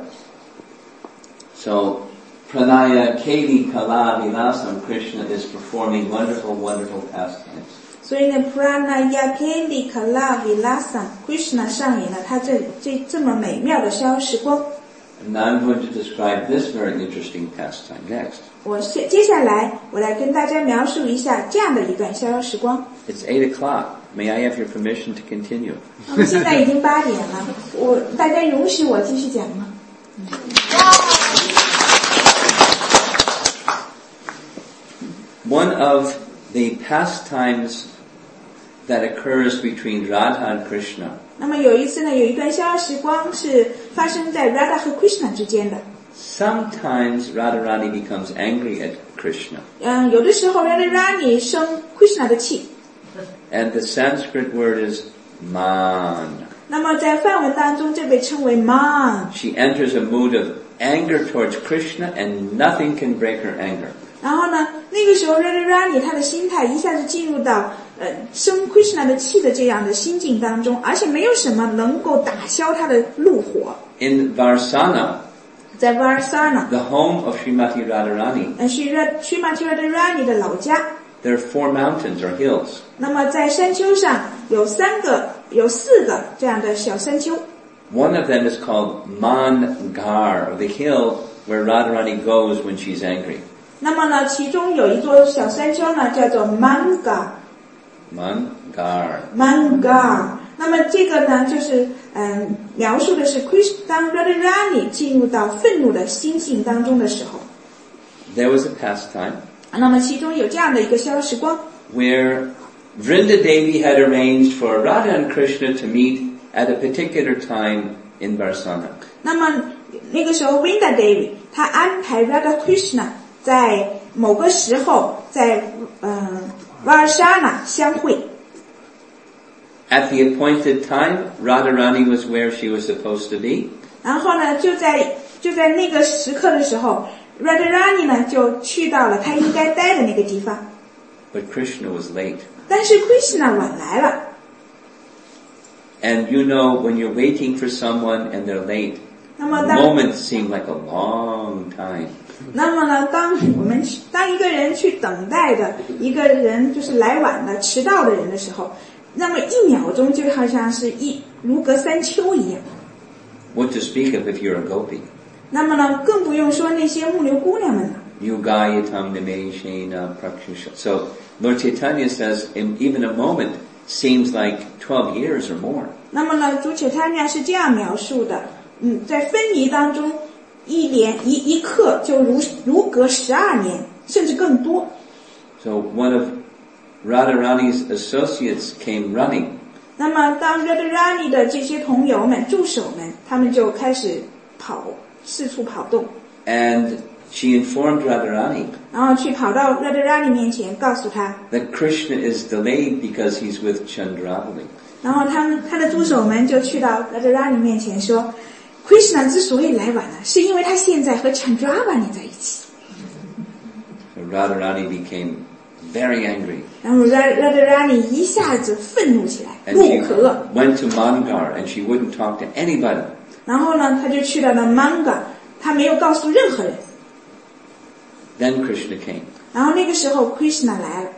So, Pranaya Keli Kala Vilasam, Krishna is performing wonderful, wonderful pastimes. 所以呢 Pranaya Keli Kala Vilasam Krishna 上演了他这么美妙的逍遥时光。 And now I'm going to describe this very interesting pastime next. 接下来我来跟大家描述一下这样的一段逍遥时光。 It's 8 o'clock. May I have your permission to continue? 那么现在已经8点了，大家允许我继续讲吗？ One of the pastimes that occurs between Radha and Krishna 那么有一次呢，有一段逍遥时光是发生在 Radha 和 Krishna 之间的。 Sometimes Radharani becomes angry at Krishna. 有的时候 Radharani 生 Krishna 的气。 And the Sanskrit word is man. 那么在梵文当中，这被称为 man。 She enters a mood of anger towards Krishna and nothing can break her anger. 然后呢，那个时候 Radharani 她的心态一下子进入到生 Krishna 的气的这样的心境当中，而且没有什么能够打消她的怒火。 In Varsana, 在 Varsana, the home of Srimati Radharani, Srimati Radharani 的老家。 there are 4 mountains or hills. 那么在山丘上有4个这样的小山丘。 One of them is called Mangar, or the hill where Radharani goes when she's angry. 那么呢，其中有一座小山丘呢，叫做 Mangar。那么这个呢，就是描述的是当 Radharani 进入到愤怒的心境当中的时候。 There was a pastime 那么其中有这样的一个逍遥时光 where Vrinda Devi had arranged for Radha and Krishna to meet at a particular time in Varsana. 那么那个时候 Vrinda Devi 她安排 Radha Krishna 在某个时候在Varsana 相会。 At the appointed time, Radharani was where she was supposed to be. 然后呢，就在那个时刻的时候 Radharani 呢就去到了她应该待的那个地方。 But Krishna was late. 但是 Krishna 晚来了。 And you know, when you're waiting for someone and they're late, moments seem like a long time. 那么呢，当一个人去等待的一个人就是来晚的迟到的人的时候，那么1秒钟就好像是如隔3秋一样。 What to speak of if you're a gopi? 那么呢，更不用说那些牧牛姑娘们了。 Yugayatam nimeshena prakshusha. So Lord Chaitanya says, even a moment seems like 12 years or more. 那么呢，主 Chaitanya 是这样描述的，在分离当中，一刻就如隔12年，甚至更多。 So one of Radharani's associates came running. 那么当 Radharani 的这些助手们，他们就开始四处跑动。 And she informed Radharani 然后去跑到 Radharani 面前告诉他， that Krishna is delayed because he's with Chandravali. 然后他的助手们就去到 Radharani 面前说 Krishna 之所以来晚了，是因为他现在和 Chandravali 在一起。 So Radharani became very angry. 然后 Radharani 一下子愤怒起来， And 怒 she 不可遏。 went to Mangar and she wouldn't talk to anybody. 然后呢，他就去到了 Manga， 他没有告诉任何人。 Then Krishna came. 然后那个时候 Krishna 来了，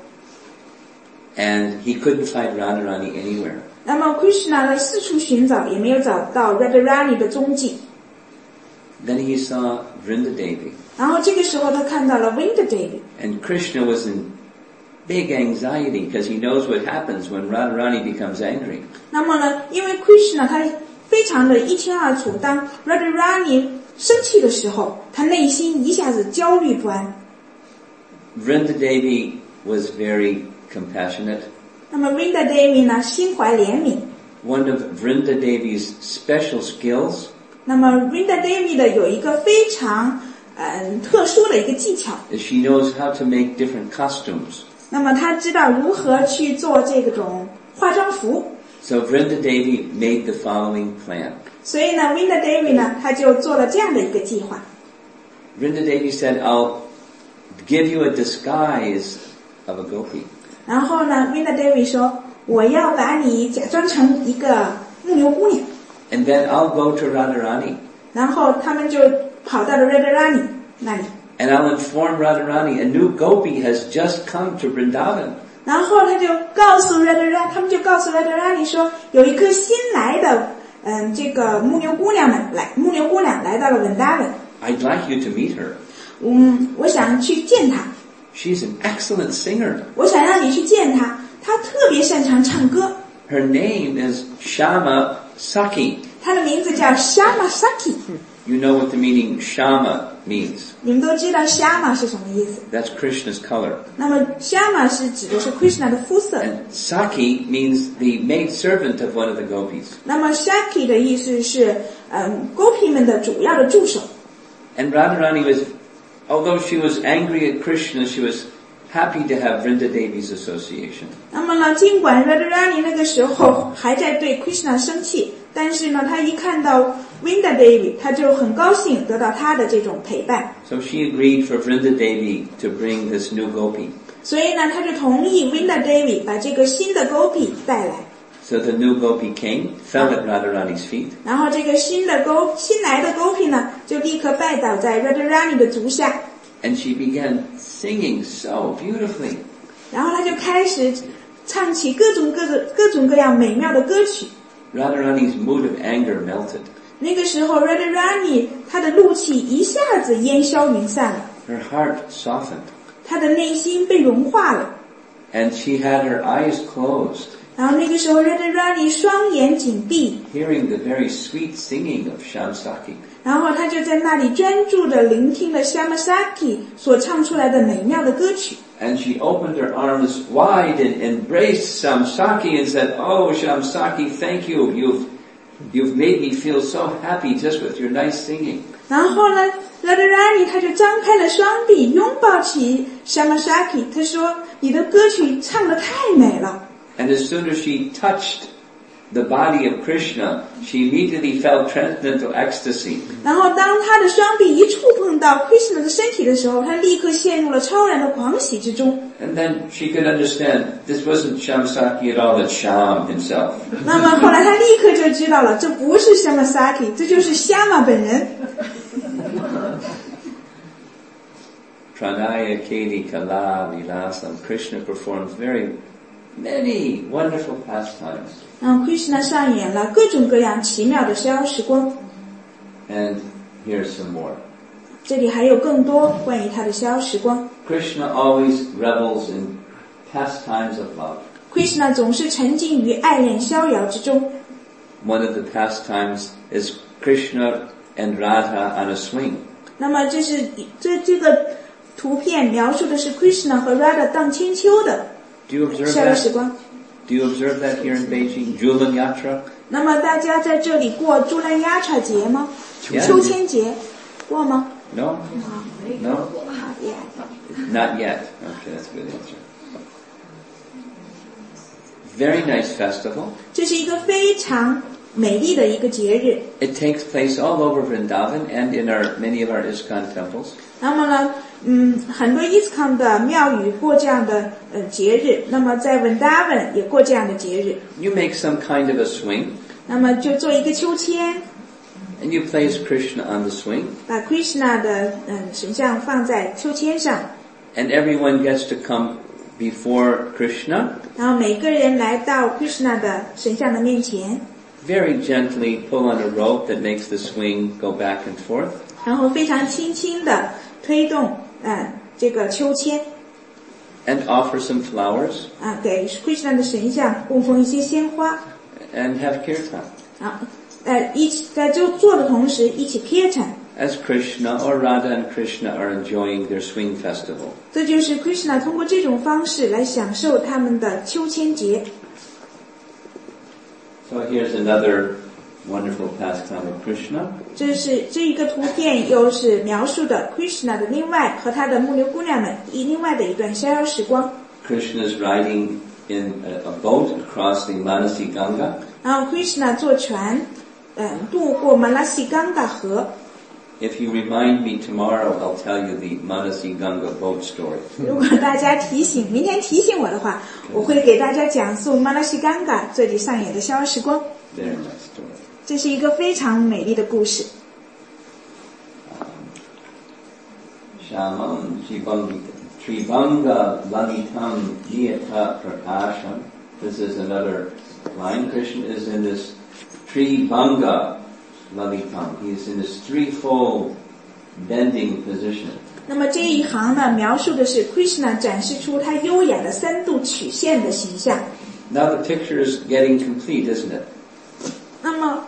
And he couldn't find Radharani anywhere. 那么 Krishna 呢四处寻找，也没有找到 Radharani 的踪迹。 Then he saw Vrindadevi. 然后这个时候他看到了 Vrindadevi， And Krishna was in big anxiety because he knows what happens when Radharani becomes angry. 那么呢，因为 Krishna 他非常的一清二楚，当 Radharani 生气的时候，他内心一下子焦虑不安。 Vrindadevi was very compassionate. 那么 Vrindadevi 呢，心怀怜悯。 One of Vrindadevi's special skills 那么 Vrindadevi 的有一个非常特殊的一个技巧， is she knows how to make different costumes. 那么他知道如何去做这种化妆服。 So Vrindadevi made the following plan. 所以呢 Vrindadevi 呢，他就做了这样的一个计划。 Vrindadevi said, I'll give you a disguise of a gopi. 然后呢 Vrindadevi 说，我要把你假装成一个牧牛姑娘。 And then I'll go to Radharani. 然后他们就跑到了 Radharani 那里， And I'll inform Radharani a new gopi has just come to Vrindavan. 然后他就告诉 Radharani， 他们就告诉 Radharani 说，有一个新来的这个牧牛姑娘来到了 Vrindavan。 I'd like you to meet her. 我想去见她， She's an excellent singer. 我想让你去见她，她特别擅长唱歌， Her name is Shama Saki. 她的名字叫 Shama Saki。 You know what the meaning Shama means. 你们都知道 Shama 是什么意思？ That's Krishna's color. 那么 Shama 是指的是 Krishna 的肤色， And Saki means the maidservant of one of the gopis. 那么 Saki 的意思是Gopi 们的主要的助手。 And Radharani was, although she was angry at Krishna, she was happy to have Vrindadevi's association. 那么呢，尽管 Radharani 那个时候还在对 Krishna 生气，但是呢，他一看到 Vrindadevi， 他就很高兴得到他的这种陪伴， So she agreed for Vrindadevi to bring this new gopi. 所以呢，他就同意 Vrindadevi 把这个新的 Gopi 带来。 So the new gopi came, fell at Radharani's feet, 然后这个新来的 Gopi 呢，就立刻拜倒在 Radharani 的足下， and she began singing so beautifully. 然后他就开始唱起各种各样美妙的歌曲。 Radharani's mood of anger melted. 那个时候 Radharani 他的怒气一下子烟消云散了， Her heart softened, 他的内心被融化了。 and she had her eyes closed, 然后那个时候 Radharani 双眼紧闭， hearing the very sweet singing of Shamsaki. 然后他就在那里专注地聆听了 Shamasaki 所唱出来的美妙的歌曲。 And she opened her arms wide and embraced Shamsaki and said, "Oh, Shamsaki, thank you. You've made me feel so happy just with your nice singing." 然后呢 Radharani 他就张开了双臂，拥抱起 Shamasaki， 他说：“你的歌曲唱得太美了。” And as soon as she touched the body of Krishna, she immediately felt transcendental ecstasy. 然后当他的双臂一触碰到 Krishna 的身体的时候，他立刻陷入了超然的狂喜之中。 And then she could understand this wasn't Shamsaki at all, it's Sham himself. 那么后来他立刻就知道了，这不是 Shamasaki， 这就是 Shama 本人。 Pranaya Keli Kala Vilasam. Krishna performs many wonderful pastimes. 让 Krishna 上演了各种各样奇妙的逍遥时光。 And here's some more. 这里还有更多关于他的逍遥时光。 Krishna always revels in pastimes of love. Krishna 总是沉浸于爱恋逍遥之中。 One of the pastimes is Krishna and Radha on a swing. 那么这个图片描述的是 Krishna 和 Radha 荡千秋的 Do you observe 逍遥时 that? 光。 Do you observe that here in Beijing? Julan Yatra? 那么大家在这里过朱兰雅茶节吗？ Yeah. 秋千节过吗？ No? No? Yeah. Not yet. Okay, that's a good answer. Very nice festival. 这是一个非常美丽的一个节日。 It takes place all over Vrindavan and in many of our ISKCON temples. 那么呢，很多ISKCON的庙宇过这样的节日，那么在 Vrindavan 也过这样的节日。 You make some kind of a swing, 那么就做一个秋千， and you place Krishna on the swing, 把 Krishna 的神像放在秋千上， and everyone gets to come before Krishna, 然后每个人来到 Krishna 的神像的面前， very gently pull on a rope that makes the swing go back and forth, 然后非常轻轻地推动这个秋千， and offer some flowers, 给 Krishna 的神像供奉一些鲜花， and have kirtan. 一起在做的同时一起 kirtan， As Krishna or Radha and Krishna are enjoying their swing festival. 这就是 Krishna 通过这种方式来享受他们的秋千节。 So here's another wonderful pastime of Krishna. 这一个图片又是描述的 Krishna 的另外和他的牧牛姑娘们另外的一段逍遥时光。 Krishna is riding in a boat across the Manasi Ganga. 然后 Krishna 坐船渡过 Manasi Ganga 河。 If you remind me tomorrow, I'll tell you the Manasi Ganga boat story. 如果大家明天提醒我的话，我会给大家讲述 Manasi Ganga 这里上演的逍遥时光。 Very nice story. 这是一个非常美丽的故事。 Shamam Tribanga Lalitam Niyata Prakasham. This is another line. Krishna is in this Tribanga Lalitam. He is in this threefold bending position. 那么这一行呢，描述的是 Krishna 展示出他优雅的三度曲线的形象。 Now the picture is getting complete, isn't it? 那么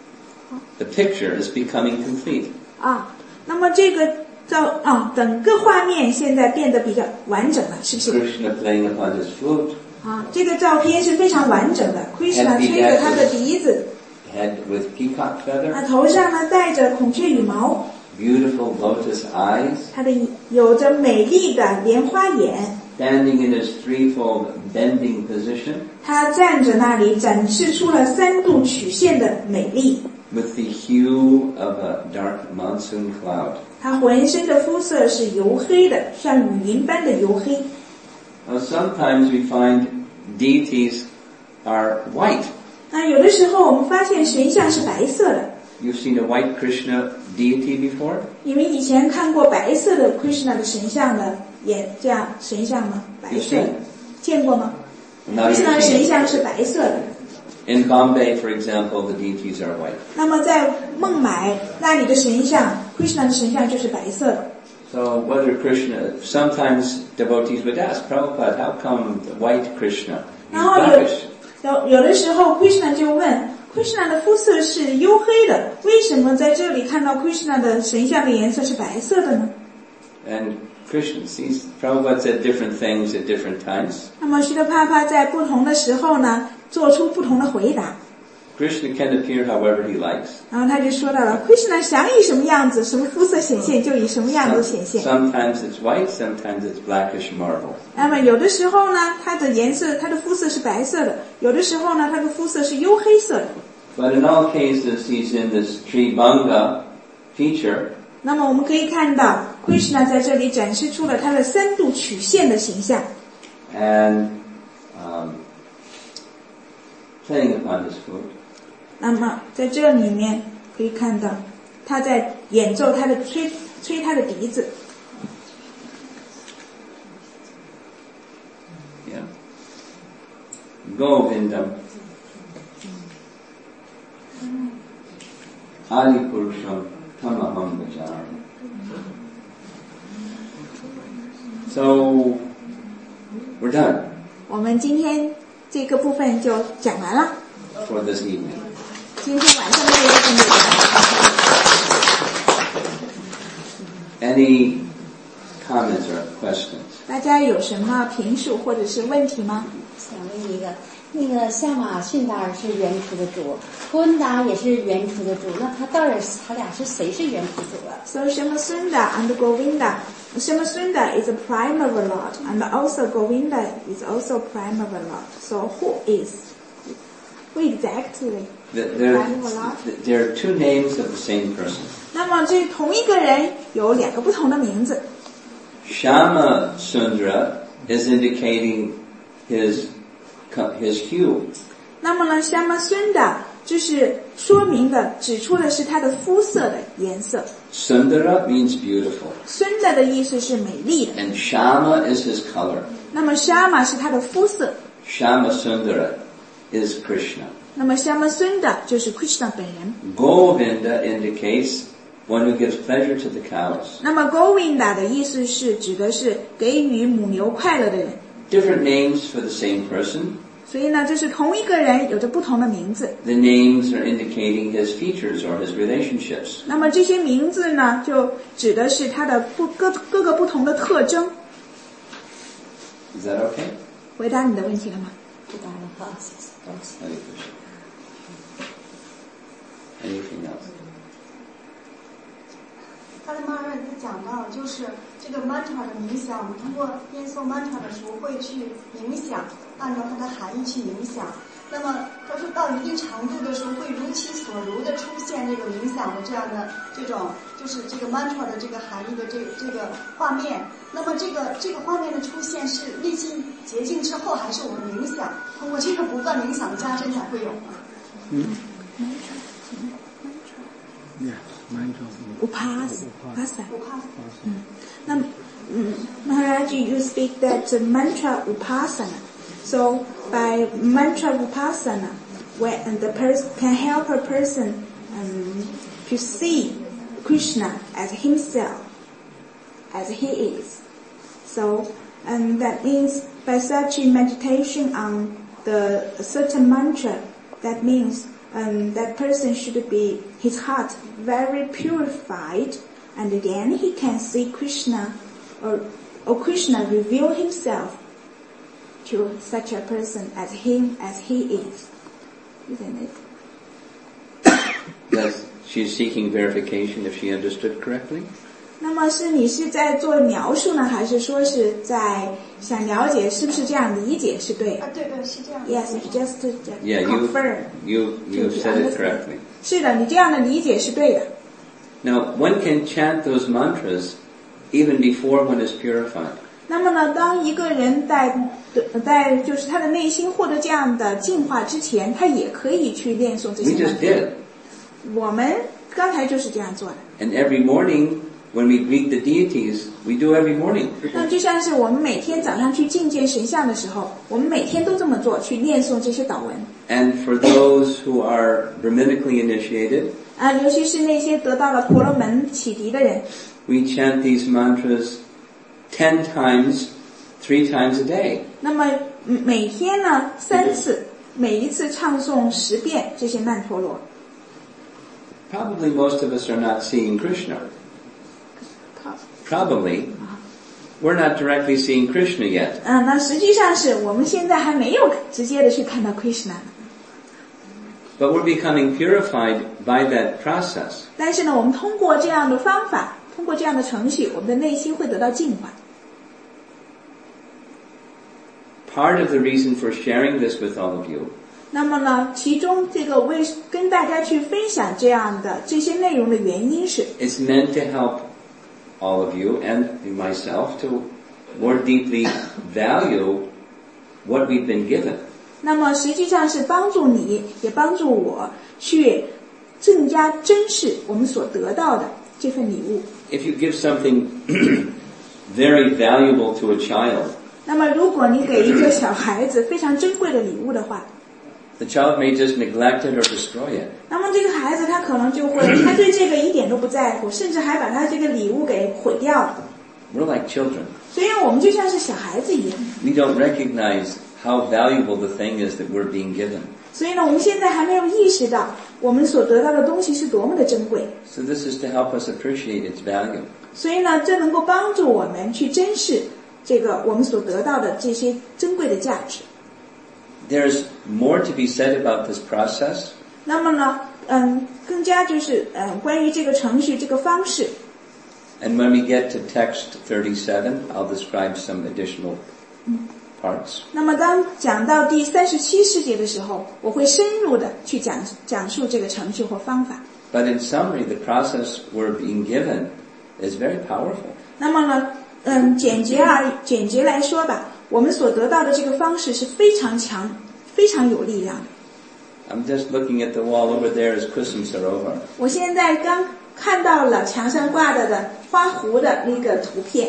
The picture is becoming complete. 那么这个整个画面现在变得比较完整了，是不是？ Krishna playing upon his flute. 这个照片是非常完整的。Krishna 吹着他的笛子， Head with peacock feather. 头上呢戴着孔雀羽毛， Beautiful lotus eyes. 他的有着美丽的莲花眼。 Standing in his threefold bending position. 他站着那里，展示出了三度曲线的美丽。 With the hue of a dark monsoon cloud. 他浑身的肤色是黝黑的，像雨云般的黝黑。 Now sometimes we find deities are white. 那有的时候我们发现神像是白色的。 You've seen a white Krishna deity before? 你们以前看过白色的 Krishna 的神像的这样神像吗？白色的，见过吗？ Krishna 的神像是白色的。 In Bombay, for example, the deities are white. 那么在孟买那里的神像 Krishna 的神像就是白色的。 So whether Krishna, sometimes devotees would ask, Prabhupada, how come the white Krishna? 然后有的时候 Krishna 就问 Krishna 的肤色是黝黑的，为什么在这里看到 Krishna 的神像的颜色是白色的呢？ And Krishna sees, Prabhupada said different things at different times. 那么须达帕帕在不同的时候呢，做出不同的回答。 Krishna can appear however he likes. 然后他就说到了 Krishna 想以什么样子，什么肤色显现就以什么样子显现。 Sometimes it's white, sometimes it's blackish marble. 那么有的时候呢，它的颜色，它的肤色是白色的；有的时候呢，它的肤色是黝黑色的。 But in all cases, he's in this Tribanga feature. 那么我们可以看到 Krishna 在这里展示出了他的三度曲线的形象。 And playing upon his flute. 那么在这里面可以看到他在演奏他的吹他的笛子。 Yeah. Govindam. Adi Purusham Tamaham Bhajami. So, we're done. 我们今天这个部分就讲完了。 For this evening. 今天晚上的这个部分就讲完。 Any comments or questions? 大家有什么评述或者是问题吗？ 想问一个， 那个夏玛逊达尔是原初的主，托恩达也是原初的主，那他俩是谁是原初主啊？ So Shamasunda and Govinda. Shamasunda is a primary lord, and also Govinda is also primary lord. So who exactly primary lord? There are two names of the same person. 那么这同一个人有两个不同的名字。 Shama Sundara is indicating his hue. 那么呢 Shamasunda 就是说明的指出的是他的肤色的颜色。 Sundara means beautiful. Sunda 的意思是美丽的。 And Shama is his color. 那么 Shama 是他的肤色。 Shama Sundara is Krishna. 那么 Shamasunda 就是 Krishna 本人。 Govinda indicates one who gives pleasure to the cows. 那么 Govinda 的意思是指的是给予母牛快乐的人。 Different names for the same person. 所以呢，这是同一个人有着不同的名字。 The names are indicating his features or his relationships. 那么这些名字呢，就指的是他的各个不同的特征。 Is that okay? 回答你的问题了吗？ 知道了，好，谢谢，多谢。 Hare Krishna. Anything else? 他的马尔他讲到，就是这个 mantra 的冥想，我们通过念诵 mantra 的时候会去冥想，按照它的含义去冥想。那么他说到一定程度的时候，会如其所如的出现这个冥想的这样的这种，就是这个 mantra 的这个含义的这个画面。那么这个画面的出现是历经洁净之后，还是我们冥想通过这个不断冥想的加深才会有呢 Yeah, mantra. Upasana. Now, Maharaj, you speak that mantra upasana. So by mantra upasana, when the person can help a person to see Krishna as himself, as he is. So, and that means by such a meditation on the certain mantra, that means that person should be his heart very purified, and then he can see Krishna, or Krishna reveal himself to such a person as him as he is, isn't it? Yes, she's seeking verification if she understood correctly. 那么你是在做描述呢，还是说是在想了解是不是这样理解是对的？ 对，是这样。 Yes, just to Yeah, confirm. you said it correctly. 是的，你这样的理解是对的。 Now, one can chant those mantras even before one is purified. 那么呢，当一个人在就是他的内心获得这样的净化之前，他也可以去念诵这些 We just did. 我们刚才就是这样做的。 And every morning, when we greet the deities, we do every morning. 那就像是我们每天早上去觐见神像的时候，我们每天都这么做，去念诵这些祷文。 And for those who are Brahminically initiated, 尤其是那些得到了婆罗门启迪的人， we chant these mantras 10 times, 3 times a day. 那么每天呢3次，每一次唱诵10遍这些曼陀罗。 Probably most of us are not seeing Krishna. Probably. We're not directly seeing Krishna yet. 那实际上是我们现在还没有直接的去看到 Krishna 呢。 But we're becoming purified by that process. 但是呢，我们通过这样的方法，通过这样的程序，我们的内心会得到净化。 Part of the reason for sharing this with all of you 那么呢，其中这个为跟大家去分享这样的这些内容的原因是， is meant to help all of you and myself to more deeply value what we've been given. 那么实际上是帮助你，也帮助我去更加珍视我们所得到的这份礼物。 If you give something very valuable to a child, 那么如果你给一个小孩子非常珍贵的礼物的话， the child may just neglect it or destroy it. 那么这个孩子他可能就会，他对这个一点都不在乎，甚至还把他这个礼物给毁掉了。 We're like children. 所以我们就像是小孩子一样。 We don't recognize how valuable the thing is that we're being given. 所以呢，我们现在还没有意识到我们所得到的东西是多么的珍贵。 So this is to help us appreciate its value. 所以呢，这能够帮助我们去珍视这个我们所得到的这些珍贵的价值。 there's more to be said about this process. 那么呢，更加就是关于这个程序这个方式。 And when we get to text 37, I'll describe some additional parts. 那么当讲到第37世节的时候，我会深入的去讲述这个程序或方法。 But in summary, the process we're being given is very powerful. 那么呢，简洁来说吧，我们所得到的这个方式是非常强、非常有力量的。 I'm just looking at the wall over there as Kusum Sarovar. 我现在刚看到了墙上挂着的花湖的那个图片。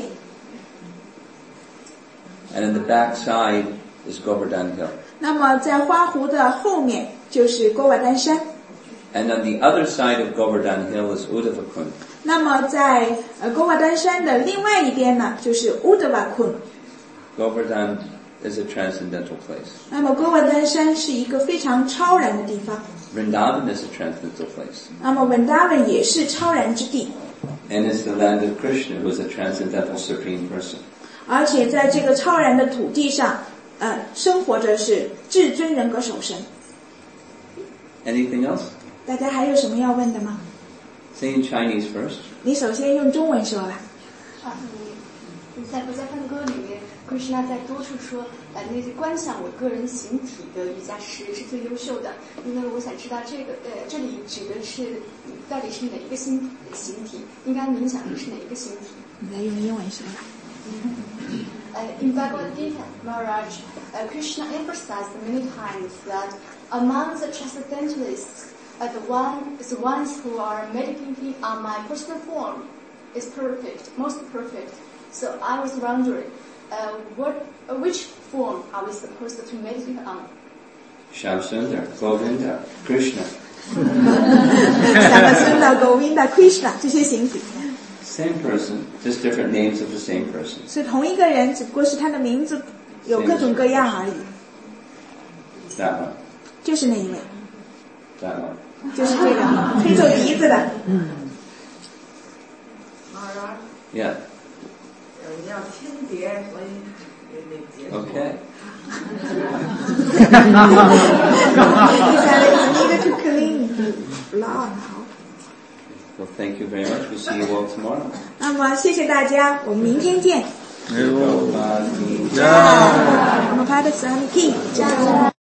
And in the back side is Govardhan Hill. 那么在花湖的后面就是勾瓦丹山。 And on the other side of Govardhan Hill is Uddhavakund. 那么在勾瓦丹山的另外一边呢，就是乌德瓦昆。 Govardhan is a transcendental place. 那么勾瓦丹山是一个非常超然的地方。 Vrindavan is a transcendental place. 那么文达文也是超然之地。 And it's the land of Krishna, who is a transcendental supreme person. 而且在这个超然的土地上，生活着是至尊人格守神。 Anything else? 大家还有什么要问的吗？ Say in Chinese first. 你首先用中文说吧。 你在国家梵歌里面 ，Krishna 在多处说，那些观想我个人形体的瑜伽师是最优秀的。因为我想知道这里指的是到底是哪一个形体，应该冥想的是哪一个形体？ 你再用英文说吧。 In Bhagavad Gita, Maharaj, Krishna emphasized many times that among the transcendentalists, the ones who are meditating on my personal form is perfect, most perfect. So I was wondering, which form are we supposed to meditate on? Shamsundar, Govinda, Krishna. 萨玛孙达、Govinda、Krishna 这些形体。 Same person, just different names of the same person. 是同一个人，只不过是他的名字有各种各样而已。 That one. 就是那一位。 That one. 就是这个吹奏笛子的。 Yeah. 要清洁，所以得结束。 Okay. Needed to clean blood. Well, thank you very much. We'll see you all tomorrow. 那么谢谢大家，我们明天见。 Prabhupada ki Namapada Swami ki jai.